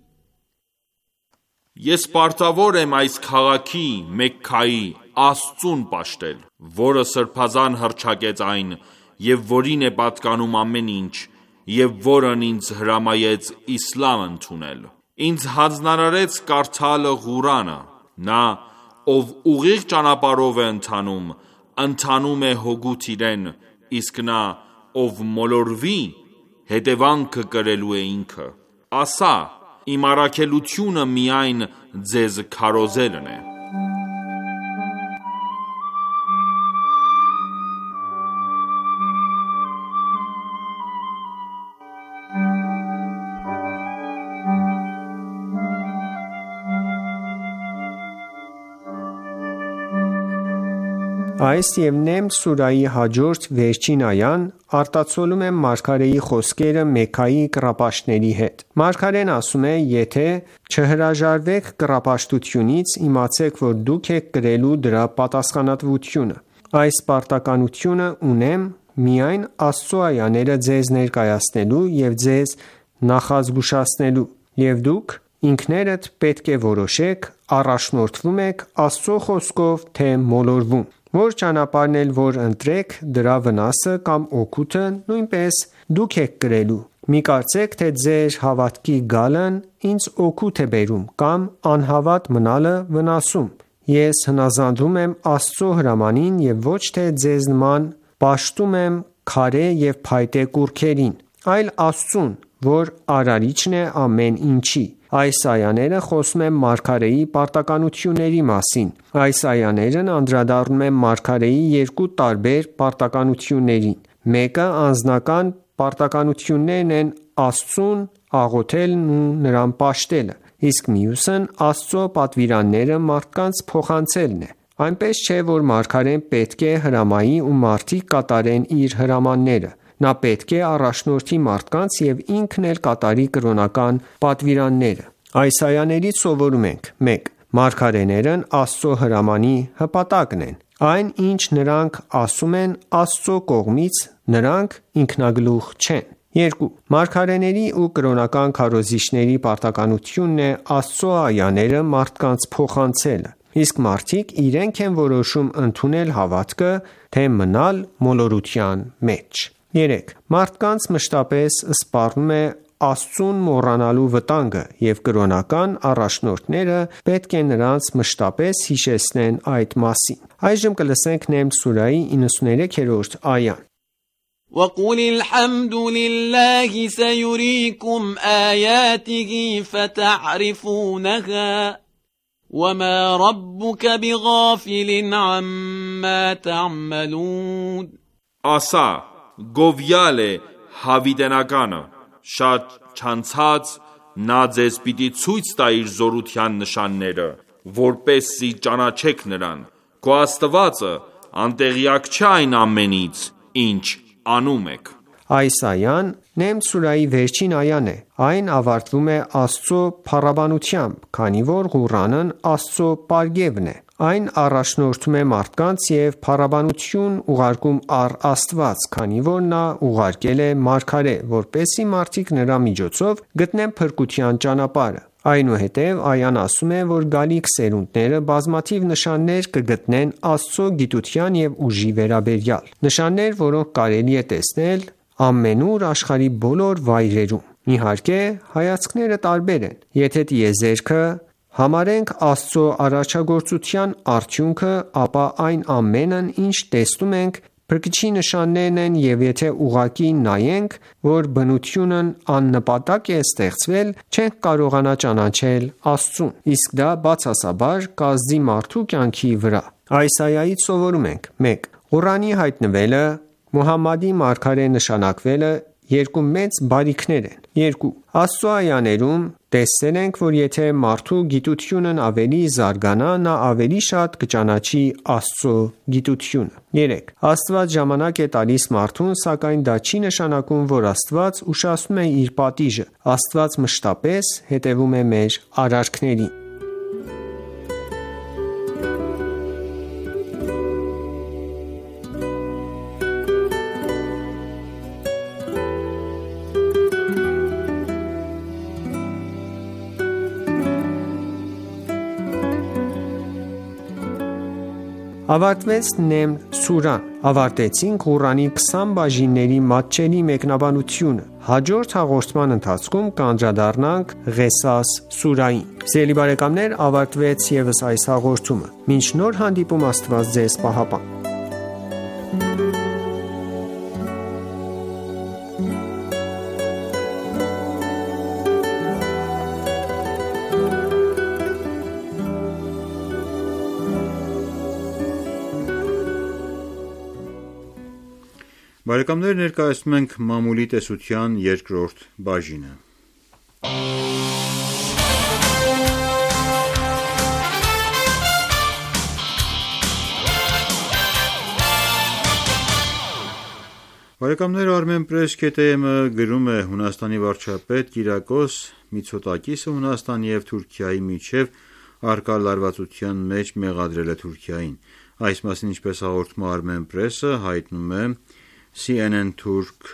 Ես պարտավոր եմ այս քաղաքի Մեքքայի Աստծուն պաշտել, որը սրբազան հռչակեց այն և որին է պատկանում ամեն ինչ և որն ինձ հրամայեց իսլամ ընդունել: Ինձ հանձնարարեց կարդալ Ղուրանը: Նա, ով ուղիղ ճանապարհով է ընթանում, ընթանում է հօգուտ իրեն, իսկ նա, ով մոլորվի, հետևանքը կրելու է ինքը: Ասա. Իմ առաքելությունը միայն ձեզ քարոզելն է: Այս և Նամլ սուրահի հաջորդ վերջին այան արտացոլում են մարգարեի խոսքերը Մեքքայի կռապաշտների հետ: Մարգարեն ասում է. «Եթե չհրաժարվեք կռապաշտությունից, իմացեք, որ դուք եք կրելու դրա պատասխանատվությունը: Այս պարտականությունը ունեմ միայն Աստծո այաները ձեզ ներկայացնելու և ձեզ նախազգուշացնելու: Եվ դուք ինքներդ պետք է որոշեք առաջնորդվո՞ւմ եք Աստծո խոսքով, թե մոլորվում: Որ ճանապարհն էլ որ ընտրեք, դրա վնասը կամ օգուտը նույնպես դուք եք կրելու: Մի կարծեք, թե ձեր հավատքի գալն ինձ օգուտ է բերում կամ անհավատ մնալը վնասում: Ես հնազանդվում եմ Աստծո հրամանին և ոչ թե ձեզ նման պաշտում եմ քարե և փայտե կուռքերին, այլ Աստծուն, որ արարիչն է ամեն ինչի»: Այս այաները խոսում են մարգարեի պարտականությունների մասին: Այս այաներն անդրադառնում են մարգարեի երկու տարբեր պարտականություններին: Մեկը անձնական պարտականություններն են Աստծուն աղոթելն ու նրան պաշտելը, իսկ մյուսն Աստծո պատվիրանները մարդկանց փոխանցելն է: Այնպես չէ, որ մարգարեն պետք է հրամայի ու մարդիկ կատարեն իր հրամանները: Նա պետք է առաջնորդի մարդկանց և ինքն էլ կատարի կրոնական պատվիրանները: Այս այաներից սովորում ենք. մեկ. Մարգարեներն Աստծո հրամանի հպատակն են: Այն ինչ նրանք ասում են Աստծո կողմից, նրանք ինքնագլուխ չեն: երկու. Մարգարեների ու կրոնական քարոզիչների պարտականությունն է Աստծո այաները մարդկանց փոխանցելը, իսկ մարդիկ իրենք են որոշում ընդունել հավատքը, թե մնալ մոլորության մեջ: երեք. Մարդկանց մշտապես սպառնում է Աստծուն մոռանալու վտանգը և կրոնական առաջնորդները պետք է նրանց մշտապես հիշեցնեն այդ մասին: Նամլ սուրահի նվսմերեքերորդ այա وَقُلِ الْحَمْدُ لِلَّهِ سَيُرِيكُمْ آيَاتِهِ فَتَعْرِفُونَهَا وَمَا رَبُّكَ بِغَافِلٍ عَمَّا تَعْمَلُونَ Ասա, գովյալ է հավիտենականը, շատ չանցած նա ձեզ պիտի ցույց տա իր զորության նշանները, որպեսզի ճանաչեք նրան: Քո Աստվածը անտեղյակ չէ այն ամենից, ինչ անում եք: Այս այան Նամլ սուրահի վերջին այան է: Այն ավարտվում է Աստծո փառաբանությամբ, քանի որ Ղուրանն Աստծո պարգևն է: Այն առաջնորդում է մարդկանց և փառաբանություն ուղարկում առ Աստված, քանի որ նա ուղարկել է մարգարե, որպեսզի մարդիկ նրա միջոցով գտնեն փրկության ճանապարհը: Այնուհետև այան ասում է, որ գալիք սերունդները բազմաթիվ նշաններ կգտնեն Աստծո գիտության և ուժի վերաբերյալ: Նշաններ, որոնք կարելի է տեսնել ամենուր աշխարհի բոլոր վայրերում: Իհարկե հայացքները տարբեր են: Եթե տիեզերքը համարենք Աստծո արարչագործության արդյունքը, ապա այն ամենն ինչ տեսնում ենք Փրկչի նշաններն են և եթե ուղղակի նայենք, որ բնությունն աննպատակ է ստեղծվել, չենք կարողանա ճանաչել Աստծուն: Իսկ դա բացասաբար կազդի մարդու կյանքի վրա: Այս այայից սովորում ենք. մեկ. Ղուրանի հայտնվելը, Մուհամմադի մարգարե նշանակվելը երկու մեծ բարիքներ են: երկու. Աստծո այաներում տեսել ենք, որ եթե մարդու գիտությունն ավելի զարգանա, նա ավելի շատ կճանաչի Աստծո գիտությունը: երեք. Աստված ժամանակ է տալիս մարդուն, սակայն դա չի նշանակում, որ Աստված ուշացնում է իր պատիժը: Աստված մշտապես հետևում է մեր արարքներին: Ավարտվեց Նամլ սուրահն: Ավարտեցինք Ղուրանի քսան բաժինների մատչելի մեկնաբանությունը: Հաջորդ հաղորդման ընթացքում կանդրադառնանք Ղեսաս սուրահին: Ավարտվեց ևս այս հաղորդումը: Մինչ նոր հանդիպում Աստված Ձեզ պահապան: Բարեկամներ ներկայացնում ենք մամուլի տեսության երկրորդ բաժինը: Armenpress.am-ը գրում է. Հունաստանի վարչապետ Կիրակոս Միցոտակիսը Հունաստանի և Թուրքիայի միջև առկա լարվածության մեջ մեղադրել է Թուրքիային: Այս մասին, ինչպես հաղորդում է Armenpress-ը, հայտնում է Սի Են Են Թուրք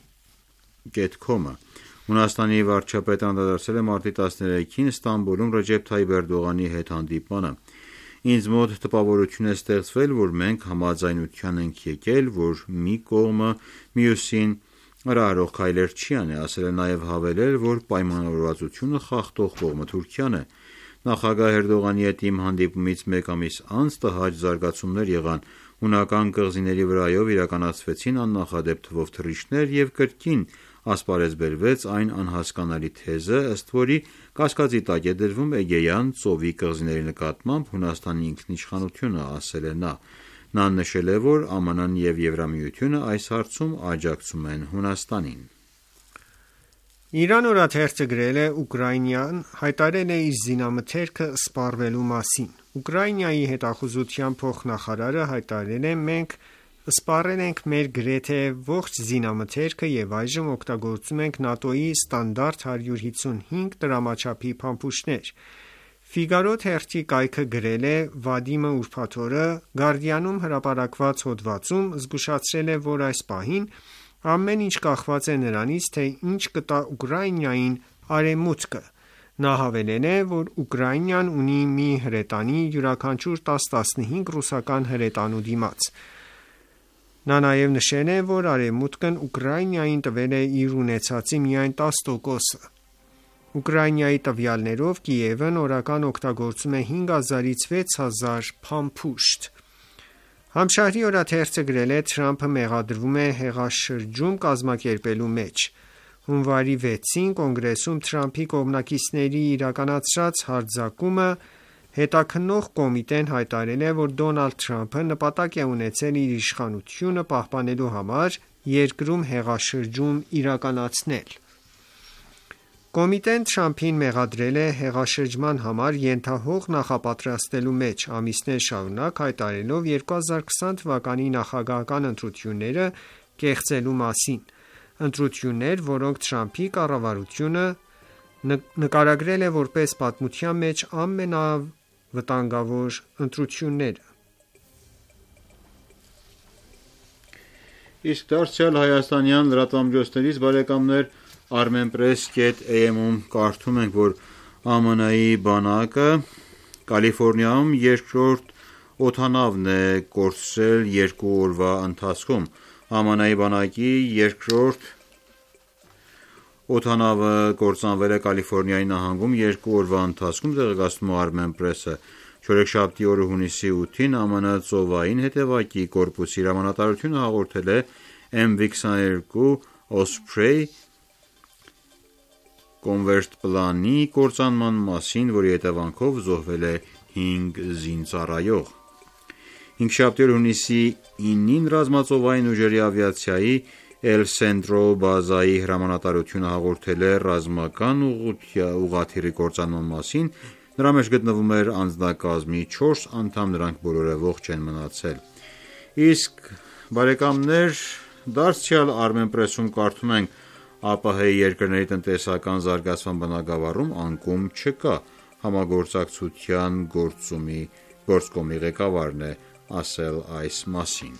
կետ քոմ-ը: Հունաստանի վարչապետն անդրադարձել է մարտի տասներեքին Ստամբուլում Ռեջեփ Թայիփ Էրդողանի հետ հանդիպմանը: Ինձ մոտ տպավորություն է ստեղծվել, որ մենք համաձայնության ենք եկել, որ մի կողմը մյուսին արարող քայլեր չի անի: Ասել է նաև հավելել, որ պայմանավորվածությունը խախտող կողմը Թուրքիան է: Նախագահ Էրդողանի հետ իմ հանդիպումից մեկ ամիս անց տհաճ զարգացումներ եղան: Հունական կղզիների վրայով իրականացվեցին աննախադեպ թվով թռիչքներ և կրկին ասպարեզ բերվեց այն անհասկանալի թեզը, ըստ որի կասկածի տակ է դրվում Էգեյան ծովի կղզիների նկատմամբ Հունաստանի ինքնիշխանությունը: Ասել է նա: Նա նշել է, որ ԱՄՆ-ն և Եվրամիությունը այս հարցում աջակցում են Հունաստանին: Իրան օրաթերթը գրել է. Ուկրաինան հայտարարել է իր զինամթերքը սպառվելու մասին: Ուկրաինայի հետախուզության փոխնախարարը հայտարարել է. Մենք սպառել ենք մեր գրեթե ողջ զինամթերքը և այժմ օգտագործում ենք ՆԱՏՕ-ի ստանդարտ հարյուր հիսունհինգ տրամաչափի փամփուշտներ: Ֆիգարո թերթի կայքը գրել է. Վադիմը ուրբաթ օրը Գարդիանում հրապարակված հոդվածում զգուշացրել է, որ այս պահին ամեն ինչ կախված է նրանից, թե ինչ կտա Ուկրաինային Արևմուտքը: Նա հավելել է, որ Ուկրաինան ունի մի հրետանի յուրաքանչյուր տաս տասնհինգ ռուսական հրետանու դիմաց: Նա նաև նշել է, որ Արևմուտքն Ուկրաինային տվել է իր ունեցածի միայն տաս տոկոսը: Ուկրաինայի տվյալներով Կիևն օրական օգտագործում է հինգ հազարից վեց հազար փամփուշտ: Համշահրի օրաթերթը գրել է. Թրամփը մեղադրվում է հեղաշրջում կազմակերպելու մեջ: Հունվարի վեցին Կոնգրեսում Թրամփի կողմնակիցների իրականացրած հարձակումը Հետաքննող կոմիտեն հայտարարել է, որ Դոնալդ Թրամփը նպատակ է ունեցել իր իշխանությունը պահպանելու համար երկրում հեղաշրջում իրականացնել։ Կոմիտեն Թրամփին մեղադրել է հեղաշրջման համար ենթահող նախապատրաստելու մեջ, ամիսներ շարունակ հայտարարելով երկու հազար քսան թվականի նախագահական ընտրությունները կեղծելու մասին, ընտրություններ, որոնք Թրամփի կառավարությունը նկարագրել է որպես պատմության մեջ ամենավտանգավոր ընտրությունները։ Իսկ դարձյալ հայաստանյան լրատվամիջոցներից բարեկամներ armenpress.am-ում կարդում ենք, որ ԱՄՆ-ի բանակը Կալիֆոռնիայում երկրորդ օդանավն է կորցրել երկու օրվա ընթացքում։ ԱՄՆ-ի բանակի երկրորդ օդանավը կործանվել է Կալիֆոռնիայի նահանգում երկու օրվա ընթացքում, տեղեկացնում է Armenpress-ը։ Չորեքշաբթի օրը հունիսի ութին ԱՄՆ ծովային հետևակի կորպուսի հրամանատարությունը հաղորդել է էմ վի քսաներկու Osprey կոնվերտպլանի կործանման մասին, որի հետևանքով զոհվել է հինգ զինծառայող։ Հինգշաբթի օրը հունիսի ինին ռազմածովային ուժերի ավիացիայի El Centro բազայի հրամանատարությունը հաղորդել է ռազմական ուղղաթիռի կործանման մասին, նրա մեջ գտնվում էր անձնակազմի չորս անդամ, նրանք բոլորը ողջ են մնացել։ Իսկ բարեկամներ, դարձյալ Armenpress-ում կարդում ենք, ԱՊՀ երկրների տնտեսական զարգացման բնագավառում անկում չկա, համագործակցության գործումի գործկոմի ղեկավարն է ասել այս մասին։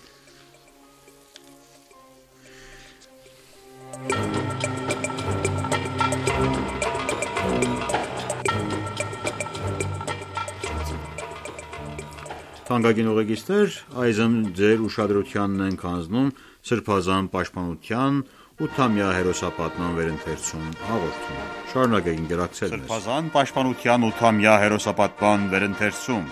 Թանկագին ուղեկիցներ, այժմ ձեր ուշադրությանն ենք հանձնում Սրբազան պաշտպանության ութամյա հերոսապատման վերընթերցում հաղորդումը։ Շարունակեք ընկերակցել մեզ։ Սրբազան պաշտպանության ութամյա հերոսապատման վերընթերցում։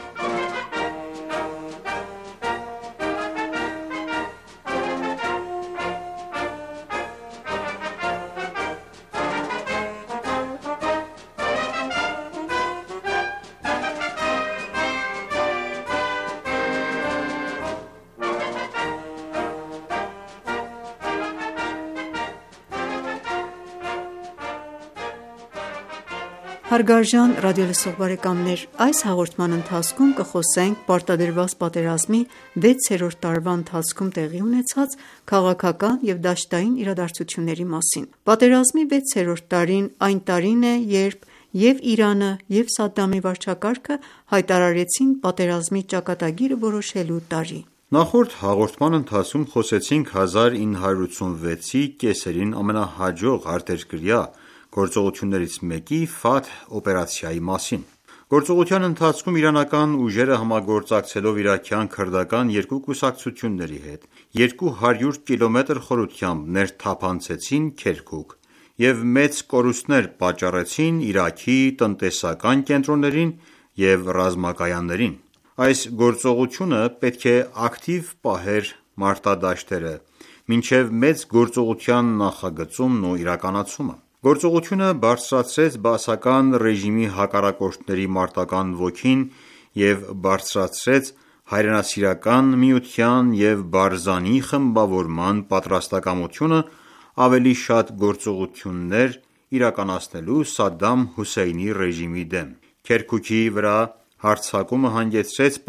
Հարգարժան ռադիոլսող բարեկամներ, այս հաղորդման ընթացքում կխոսենք պարտադրված պատերազմի վեցերորդ տարվա ընթացքում տեղի ունեցած քաղաքական և դաշտային իրադարձությունների մասին։ Պատերազմի վեցերորդ տարին այն տարին է, երբ և Իրանը, և Սադամի վարչակարգը հայտարարեցին պատերազմի ճակատագիրը որոշելու տարի։ Նախորդ հաղորդման ընթացքում խոսեցինք հազար ինը հարյուր ութսունվեցի կեսերին ամենահաջող արտերկրյա գործողություններից մեկի Ֆաթհ օպերացիայի մասին։ Գործողության ընթացքում իրանական ուժերը համագործակցելով իրաքյան քրդական երկու կուսակցությունների հետ երկու հարյուր կիլոմետր խորությամբ ներթափանցեցին Քերքուք և մեծ կորուստներ պատճառեցին Իրաքի տնտեսական կենտրոններին և ռազմակայաններին։ Այս գործողությունը պետք է ակտիվ պահեր մարտադաշտերը մինչև մեծ գործողության նախագծումն ու իրականացումը։ Գործողությունը բարձրացրեց բաասական ռեժիմի հակառակորդների մարտական ոգին և բարձրացրեց Հայրենասիրական միության և Բարզանի խմբավորման պատրաստակամությունը ավելի շատ գործողություններ իրականացնելու Սադամ Հուսեյնի ռեժիմի դեմ։ Քերքուքի վրա հարձակումը հանգեցրեց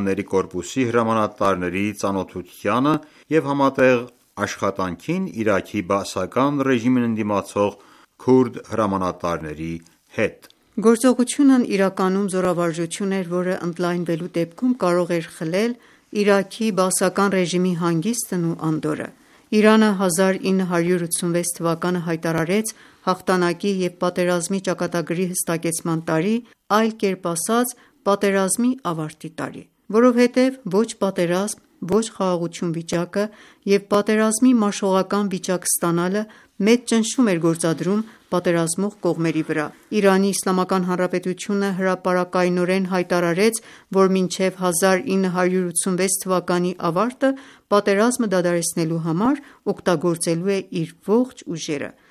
ԻՀՊԿ-ի հրամանատարների ծանոթությանը և համատեղ աշխատանքին Իրաքի բաասական ռեժիմին ընդդիմացող քուրդ հրամանատարների հետ։ Գործողությունն իրականում զորավարժություն էր, որը ընդլայնվելու դեպքում կարող էր խլել Իրաքի բաասական ռեժիմի հանգիստն ու անդորրը։ Իրանը հազար ինը հարյուր ութսունվեց թվականը հայտարարեց հաղթանակի և պատերազմի ճակատագրի հստակեցման տարի, այլ կերպ ասած, պատերազմի ավարտի տարի։ Որովհետև ոչ պատերազմ, ոչ խաղաղություն վիճակը և պատերազմի մաշողական վիճակ ստանալը մեծ ճնշում էր գործադրում պատերազմող կողմերի վրա։ Իրանի Իսլամական Հանրապետությունը հրապարակայնորեն հայտարարեց, որ մինչև հազար ինը հարյուր ութսունվեց թվականի ավարտը պատերազմը դադարեցնելու համար օգտագործելու է իր ողջ ուժերը։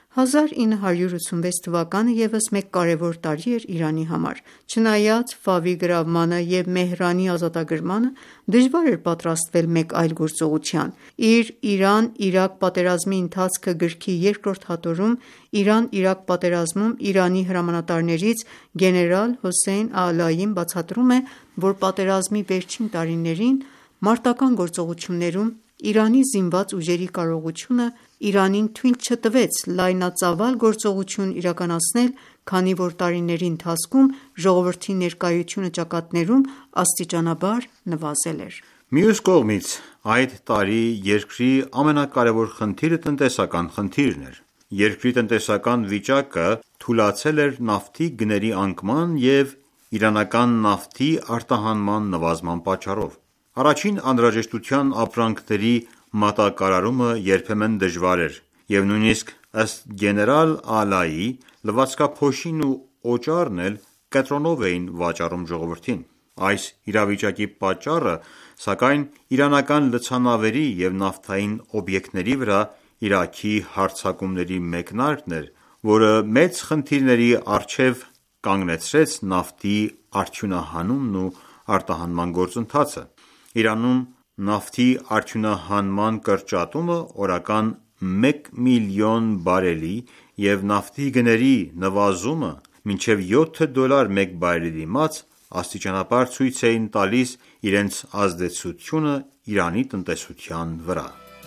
հազար ինը հարյուր ութսունվեց թվականը ևս մեկ կարևոր տարի էր Իրանի համար։ Չնայած Ֆավի գրավմանը և Մեհրանի ազատագրմանը, դժվար էր պատրաստվել մեկ այլ գործողության։ Իր «Իրան-Իրաք պատերազմի ընթացքը» գրքի երկրորդ հատորում «Իրան-Իրաք պատերազմում Իրանի հրամանատարներից» գեներալ Հոսեյն Ալային բացատրում է, որ պատերազմի վերջին տարիներին մարտական գործողություններում Իրանի զինված ուժերի կարողությունը Իրանին թույլ չտվեց լայնածավալ գործողություն իրականացնել, քանի որ տարիների ընթացքում ժողովրդի ներկայությունը ճակատներում աստիճանաբար նվազել էր։ Մյուս կողմից, այդ տարի երկրի ամենակարևոր խնդիրը տնտեսական խնդիրն էր։ Երկրի տնտեսական վիճակը թուլացել էր նավթի գների անկման և իրանական նավթի արտահանման նվազման պատճառով։ Առաջին անհրաժեշտության ապրանքների մատակարարումը երբեմն դժվար էր, և նույնիսկ ըստ գեներալ Ալայի, լվացքափոշին ու օճառն էլ կտրոնով էին վաճառում ժողովրդին։ Այս իրավիճակի պատճառը, սակայն, իրանական լցանավերի և նավթային օբյեկտների վրա Իրաքի հարձակումների մեկնարկն էր, որը մեծ խնդիրների առջև կանգնեցրեց նավթի արդյունահանումն ու արտահանման գործընթացը։ Իրանում նավթի արդյունահանման կրճատումը օրական մեկ միլիոն բարելի և նավթի գների նվազումը մինչև յոթ դոլար մեկ բարելի դիմաց աստիճանաբար ցույց էին տալիս իրենց ազդեցությունը Իրանի տնտեսության վրա։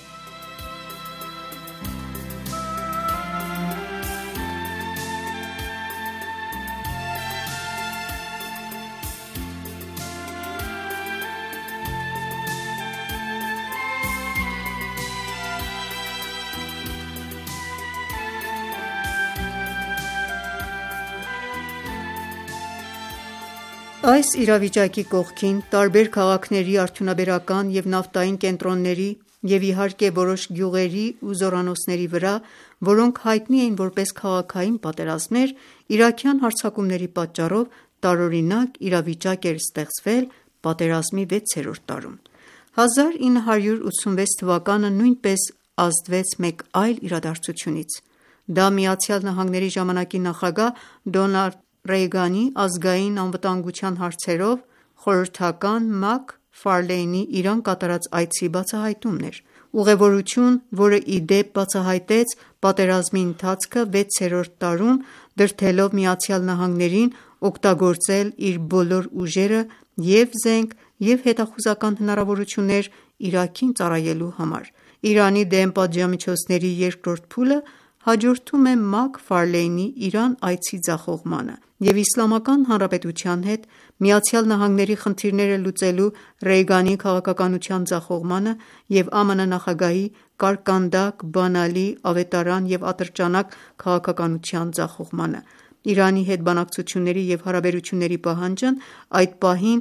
Այս իրավիճակի կողքին, տարբեր քաղաքների արդյունաբերական և նավթային կենտրոնների և իհարկե որոշ գյուղերի ու զորանոցների վրա, որոնք հայտնի էին որպես քաղաքային պատերազմներ, իրաքյան հարձակումների պատճառով տարօրինակ իրավիճակ էր ստեղծվել պատերազմի վեցերորդ տարում։ հազար ինը հարյուր ութսունվեց թվականը նույնպես ազդվեց մեկ այլ իրադարձությունից։ Դա ԱՄՆ-ի ժամանակի նախագահ Դոնալդ Ռեյգանի ազգային անվտանգության հարցերով խորհրդական Մաք Ֆարլեյնի Իրան կատարած այցի բացահայտումն էր։ Ուղևորություն, որը ի դեպ բացահայտեց պատերազմի ընթացքը վեցերորդ տարում, դրդելով ԱՄՆ-ին օգտագործել իր բոլոր ուժերը և՛ զենք, և՛ հետախուզական հնարավորություններ Իրաքին ծառայելու համար։ Իրանի դեմ պատժամիջոցների երկրորդ փուլը հաջորդում է Մաք Ֆարլեյնի Իրան այցի ձախողմանը և Իսլամական Հանրապետության հետ ԱՄՆ-ի խնդիրները լուծելու Ռեյգանի քաղաքականության ձախողմանը և ԱՄՆ նախագահի կարկանդակ, բանալի, ավետարան և ատրճանակ քաղաքականության ձախողմանը։ Իրանի հետ բանակցությունների և հարաբերությունների պահանջն այդ պահին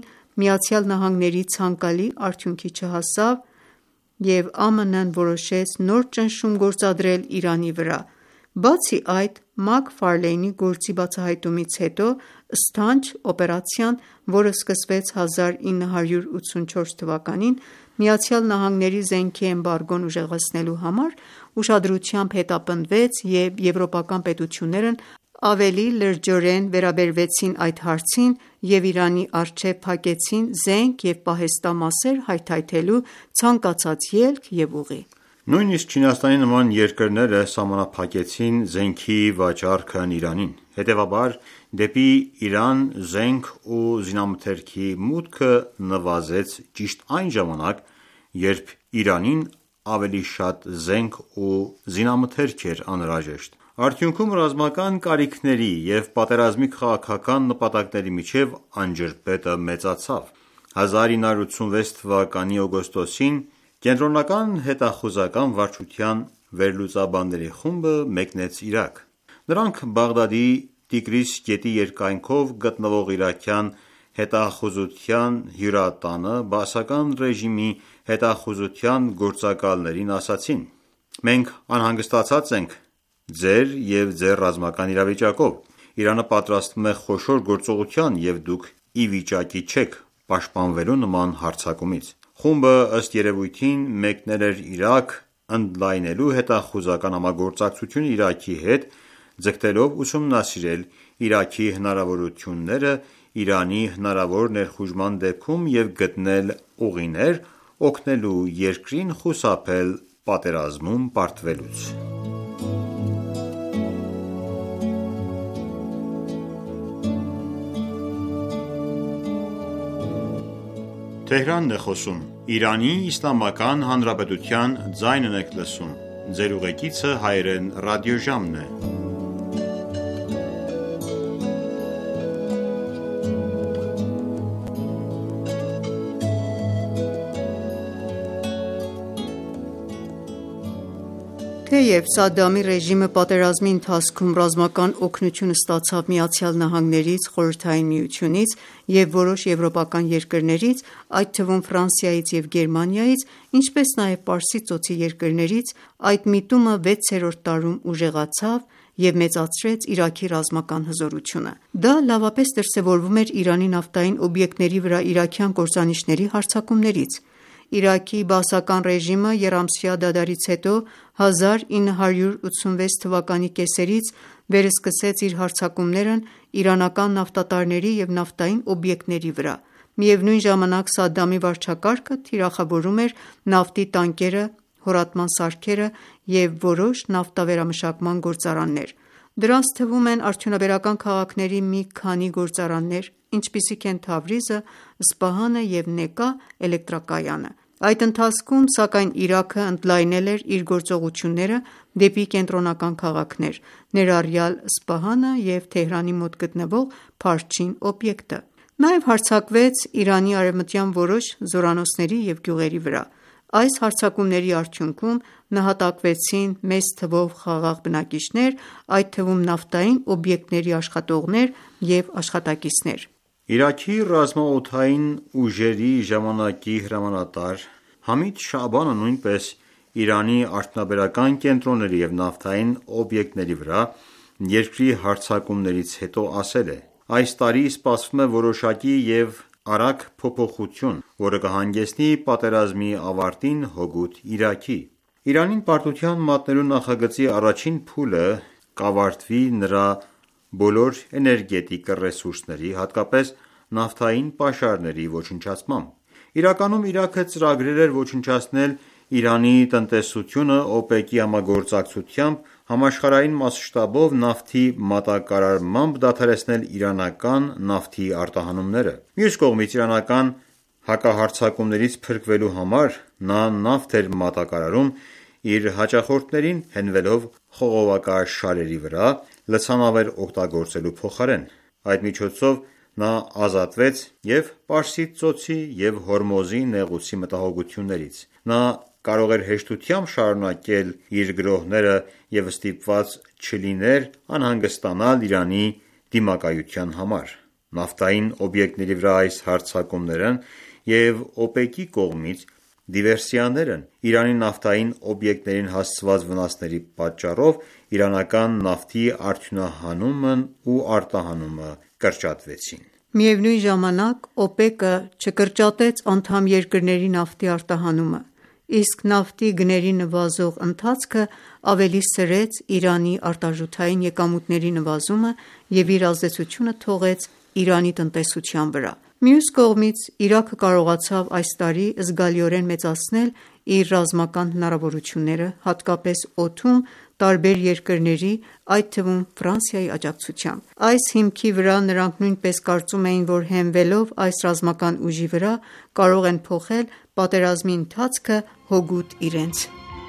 ԱՄՆ-ի ցանկալի արդյունքի չհասավ, և ԱՄՆ-ն որոշեց նոր ճնշում գործադրել Իրանի վրա։ Բացի այդ, Մաք Ֆարլեյնի գործի բացահայտումից հետո «Սթանչ» օպերացիան, որը սկսվեց հազար ինը հարյուր ութսունչորս թվականին, ԱՄՆ-ի զենքի էմբարգոն ուժեղացնելու համար ուշադրությամբ հետապնդվեց, և եվրոպական պետություններն ավելի լրջորեն վերաբերվեցին այդ հարցին և Իրանի առջև փակեցին զենք և պահեստամասեր հայթայթելու ցանկացած ելք և ուղի։ Նույնիսկ Չինաստանի նման երկրները սահմանափակեցին զենքի վաճառքն Իրանին։ Հետևաբար, դեպի Իրան զենք ու զինամթերքի մուտքը նվազեց ճիշտ այն ժամանակ, երբ Իրանին ավելի շատ զենք ու զինամթերք էր անհրաժեշտ։ Արդյունքում ռազմական կարիքների և պատերազմի քաղաքական նպատակների միջև անջրպետը մեծացավ։ հազար ինը հարյուր ութսունվեց թվականի օգոստոսին Կենտրոնական հետախուզական վարչության վերլուծաբանների խումբը մեկնեց Իրաք։ Նրանք Բաղդադի Տիգրիս գետի երկայնքով գտնվող իրաքյան հետախուզության հյուրատանը բաասական ռեժիմի հետախուզության գործակալներին ասացին. «Մենք անհանգստացած ենք ձեր և ձեր ռազմական իրավիճակով։ Իրանը պատրաստվում է խոշոր գործողության, և դուք ի վիճակի չեք պաշտպանվելու նման հարձակումից»։ Խումբը ըստ երևույթին մեկնել էր Իրաք ընդլայնելու հետախուզական համագործակցությունը Իրաքի հետ, ձգտելով ուսումնասիրել Իրաքի հնարավորությունները Իրանի հնարավոր ներխուժման դեպքում և գտնել ուղիներ՝ օգնելու երկրին խուսափել պատերազմում պարտվելուց։ Թեև Սադամի ռեժիմը պատերազմի ընթացքում ռազմական օգնություն ստացավ ԱՄՆ-ից, Խորհրդային Միությունից և որոշ եվրոպական երկրներից, այդ թվում Ֆրանսիայից և Գերմանիայից, ինչպես նաև Պարսից ծոցի երկրներից, այդ միտումը վեցերորդ տարում ուժեղացավ և մեծացրեց Իրաքի ռազմական հզորությունը։ Դա լավապես դրսևորվում էր Իրանի նավթային օբյեկտների վրա իրաքյան կործանիչների հարձակումներից։ Իրաքի բաասական ռեժիմը եռամսյա դադարից հետո հազար ինը հարյուր ութսունվեց թվականի կեսերից վերսկսեց իր հարձակումներն իրանական նավթատարների և նավթային օբյեկտների վրա։ Միևնույն ժամանակ Սադամի վարչակարգը թիրախավորում էր նավթի տանկերը, հորատման սարքերը և որոշ նավթավերամշակման գործարաններ։ Դրանց թվում են արդյունաբերական քաղաքների մի քանի գործարաններ, ինչպիսիք են Թավրիզը, Սպահանը և Նեկա էլեկտրակայանը։ Այդ ընթացքում, սակայն, Իրաքը ընդլայնել էր իր գործողությունները դեպի կենտրոնական քաղաքներ, ներառյալ Սպահանը և Թեհրանի մոտ գտնվող Փարչին օբյեկտը։ Նաև հարձակվեց Իրանի արևմտյան որոշ զորանոցների և գյուղերի վրա։ Այս հարձակումների արդյունքում նահատակվեցին մեծ թվով խաղաղ բնակիչներ, այդ թվում նավթային օբյեկտների աշխատողներ և աշխատակիցներ։ Իրաքի ռազմաօդային ուժերի ժամանակի հրամանատար Համիդ Շաաբանը նույնպես Իրանի արդյունաբերական կենտրոնների և նավթային օբյեկտների վրա երկրի հարձակումներից հետո ասել է.«Այս տարի սպասվում է որոշակի և արագ փոփոխություն, որը կհանգեցնի պատերազմի ավարտին հօգուտ Իրաքի։ Իրանին պարտության մատնելու նախագծի առաջին փուլը կավարտվի նրա բոլոր էներգետիկ ռեսուրսների, հատկապես նավթային պաշարների ոչնչացմամբ։ Իրականում Իրաքը ծրագրել էր ոչնչացնել Իրանի տնտեսությունը օպեկի համագործակցությամբ համաշխարհային մասշտաբով նավթի մատակարարմամբ դադարեցնել իրանական նավթի արտահանումները։ Մյուս կողմից, իրանական հակահարձակումներից փրկվելու համար նա նավթ էր մատակարարում իր հաճախորդներին հենվելով խողովակաշարերի վրա՝ լցանավեր օգտագործելու փոխարեն։ Այդ միջոցով նա ազատվեց և Պարսից ծոցի և Հորմոզի նեղուցի մտահոգություններից։ Նա կարող էր հեշտությամբ շարունակել իր գրոհները և ստիպված չլիներ անհանգստանալ Իրանի դիմակայության համար։ Նավթային օբյեկտների վրա այս հարձակումներն և ՕՊԵԿ-ի կողմից դիվերսիաներն Իրանի նավթային օբյեկտներին հասցված վնասների պատճառով իրանական նավթի արդյունահանումն ու արտահանումը կրճատվեցին։ Միևնույն ժամանակ, ՕՊԵԿ-ը չկրճատեց անդամ երկրների նավթի արտահանումը, իսկ նավթի գների նվազող ընթացքը ավելի սրեց Իրանի արտարժութային եկամուտների նվազումը և իր ազդեցությունը թողեց Իրանի տնտեսության վրա։ Մյուս կողմից, Իրաքը կարողացավ այս տարի զգալիորեն մեծացնել իր ռազմական հնարավորությունները, հատկապես օդում տարբեր երկրների, այդ թվում Ֆրանսիայի աջակցությամբ։ Այս հիմքի վրա նրանք նույնպես կարծում էին, որ հենվելով այս ռազմական ուժի վրա կարող են փոխել պատերազմի ընթացքը հօգուտ իրենց։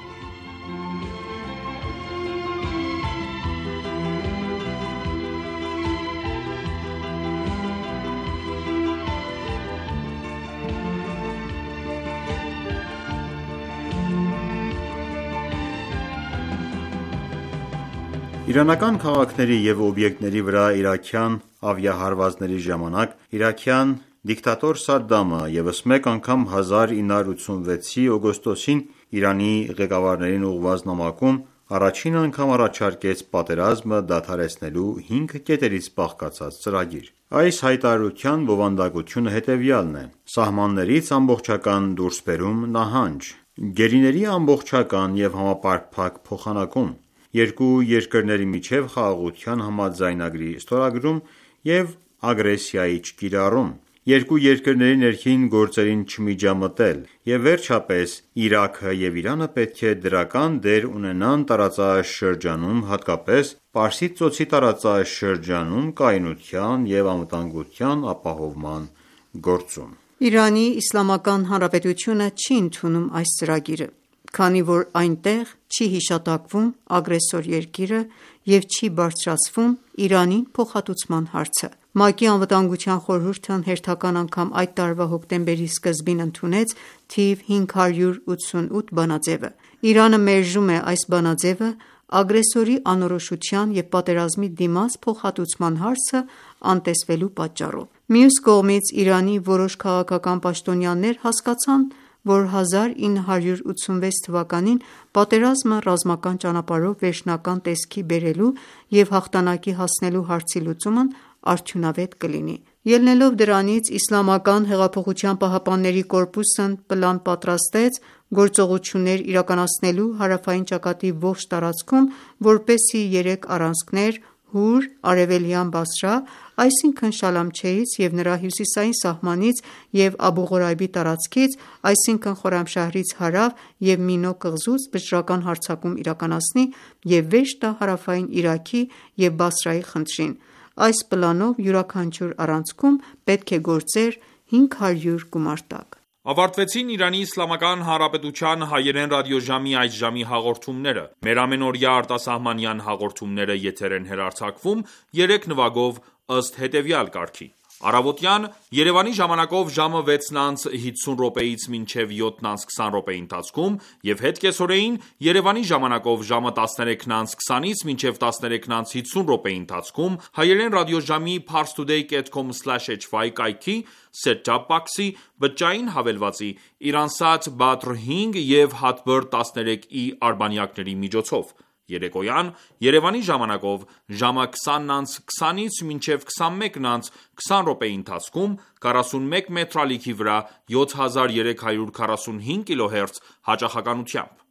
Իրանական քաղաքների և օբյեկտների վրա իրաքյան ավիահարվածների ժամանակ իրաքյան դիկտատոր Սադդամը ևս մեկ անգամ հազար ինը հարյուր ութսունվեցի օգոստոսին Իրանի ղեկավարներին ուղղված նամակում առաջին անգամ առաջարկեց պատերազմը դադարեցնելու հինգ կետերից բաղկացած ծրագիր։ Այս հայտարարության բովանդակությունը հետևյալն է. սահմաններից ամբողջական դուրսբերում նահանջ, գերիների ամբողջական և համապարփակ փոխանակում, երկու երկրների միջև խաղաղության համաձայնագրի ստորագրում և ագրեսիայի չկիրառում, երկու երկրների ներքին գործերին չմիջամտել, և վերջապես Իրաքը և Իրանը պետք է դրական դեր ունենան տարածաշրջանում, հատկապես Պարսից ծոցի տարածաշրջանում կայունության և անվտանգության ապահովման գործում։ Իրանի Իսլամական Հանրապետությունը չի ընդունում այս ծրագիրը, քանի որ այնտեղ չի հիշատակվում ագրեսոր երկիրը և չի բարձրացվում Իրանին փոխհատուցման հարցը։ ՄԱԿ-ի Անվտանգության խորհուրդն հերթական անգամ այդ տարվա հոկտեմբերի սկզբին ընդունեց թիվ հինգ հարյուր ութսունութ բանաձեւը։ Իրանը մերժում է այս բանաձեւը ագրեսորի անորոշության և պատերազմի դիմաց փոխհատուցման հարցը անտեսվելու պատճառով։ Մյուս կողմից, Իրանի որոշ քաղաքական պաշտոնյաներ հասկացան, որ հազար ինը հարյուր ութսունվեց թվականին պատերազմը ռազմական ճանապարհով վերջնական տեսքի բերելու և հաղթանակի հասնելու հարցի լուծումն արդյունավետ կլինի։ Ելնելով դրանից, Իսլամական հեղափոխության պահապանների կորպուսն պլան պատրաստեց գործողություններ իրականացնելու հարավային ճակատի ողջ տարածքում, որպեսզի երեք առանցքներ Հուր, Արևելյան Բասրա, այսինքն Շալամչեից և նրա հյուսիսային սահմանից և Աբու Ղորայբի տարածքից, այսինքն Խորամշահրից հարավ և Մինո կղզուց վճռական հարձակում իրականացնի և վերջ տա հարավային Իրաքի և Բասրայի խնդրին։ Այս պլանով յուրաքանչյուր առանցքում պետք է գործեր հինգ հարյուր գումարտակ։ Ավարտվեցին Իրանի Իսլամական Հանրապետության հայերեն ռադիոժամի այս ժամի հաղորդումները։ Մեր ամենօրյա արտասահմանյան հաղորդումները եթեր են հեռարձակվում երեք նվագով ըստ հետևյալ կարգի. Առավոտյան Երևանի ժամանակով ժամը վեցն անց հիսուն րոպեից մինչև յոթն անց քսան րոպեի ընթացքում և հետ կեսօրեին Երևանի ժամանակով ժամը տասներեքն անց քսանից մինչև տասներեքն անց հիսուն րոպեի ընթացքում հայերեն ռադիոժամի parstoday dot com slash h y կայքի set-top box-ի բջջային հավելվածի Iransat Badr հինգ և Hotbird տասներեք i արբանյակների միջոցով։ Երեկոյան Երևանի ժամանակով ժամը քսանն անց քսանից մինչև քսանմեկն անց քսան րոպեի ընթացքում քառասունմեկ մետրալիքի վրա յոթ հազար երեք հարյուր քառասունհինգ կիլոհերց հաճախականությամբ։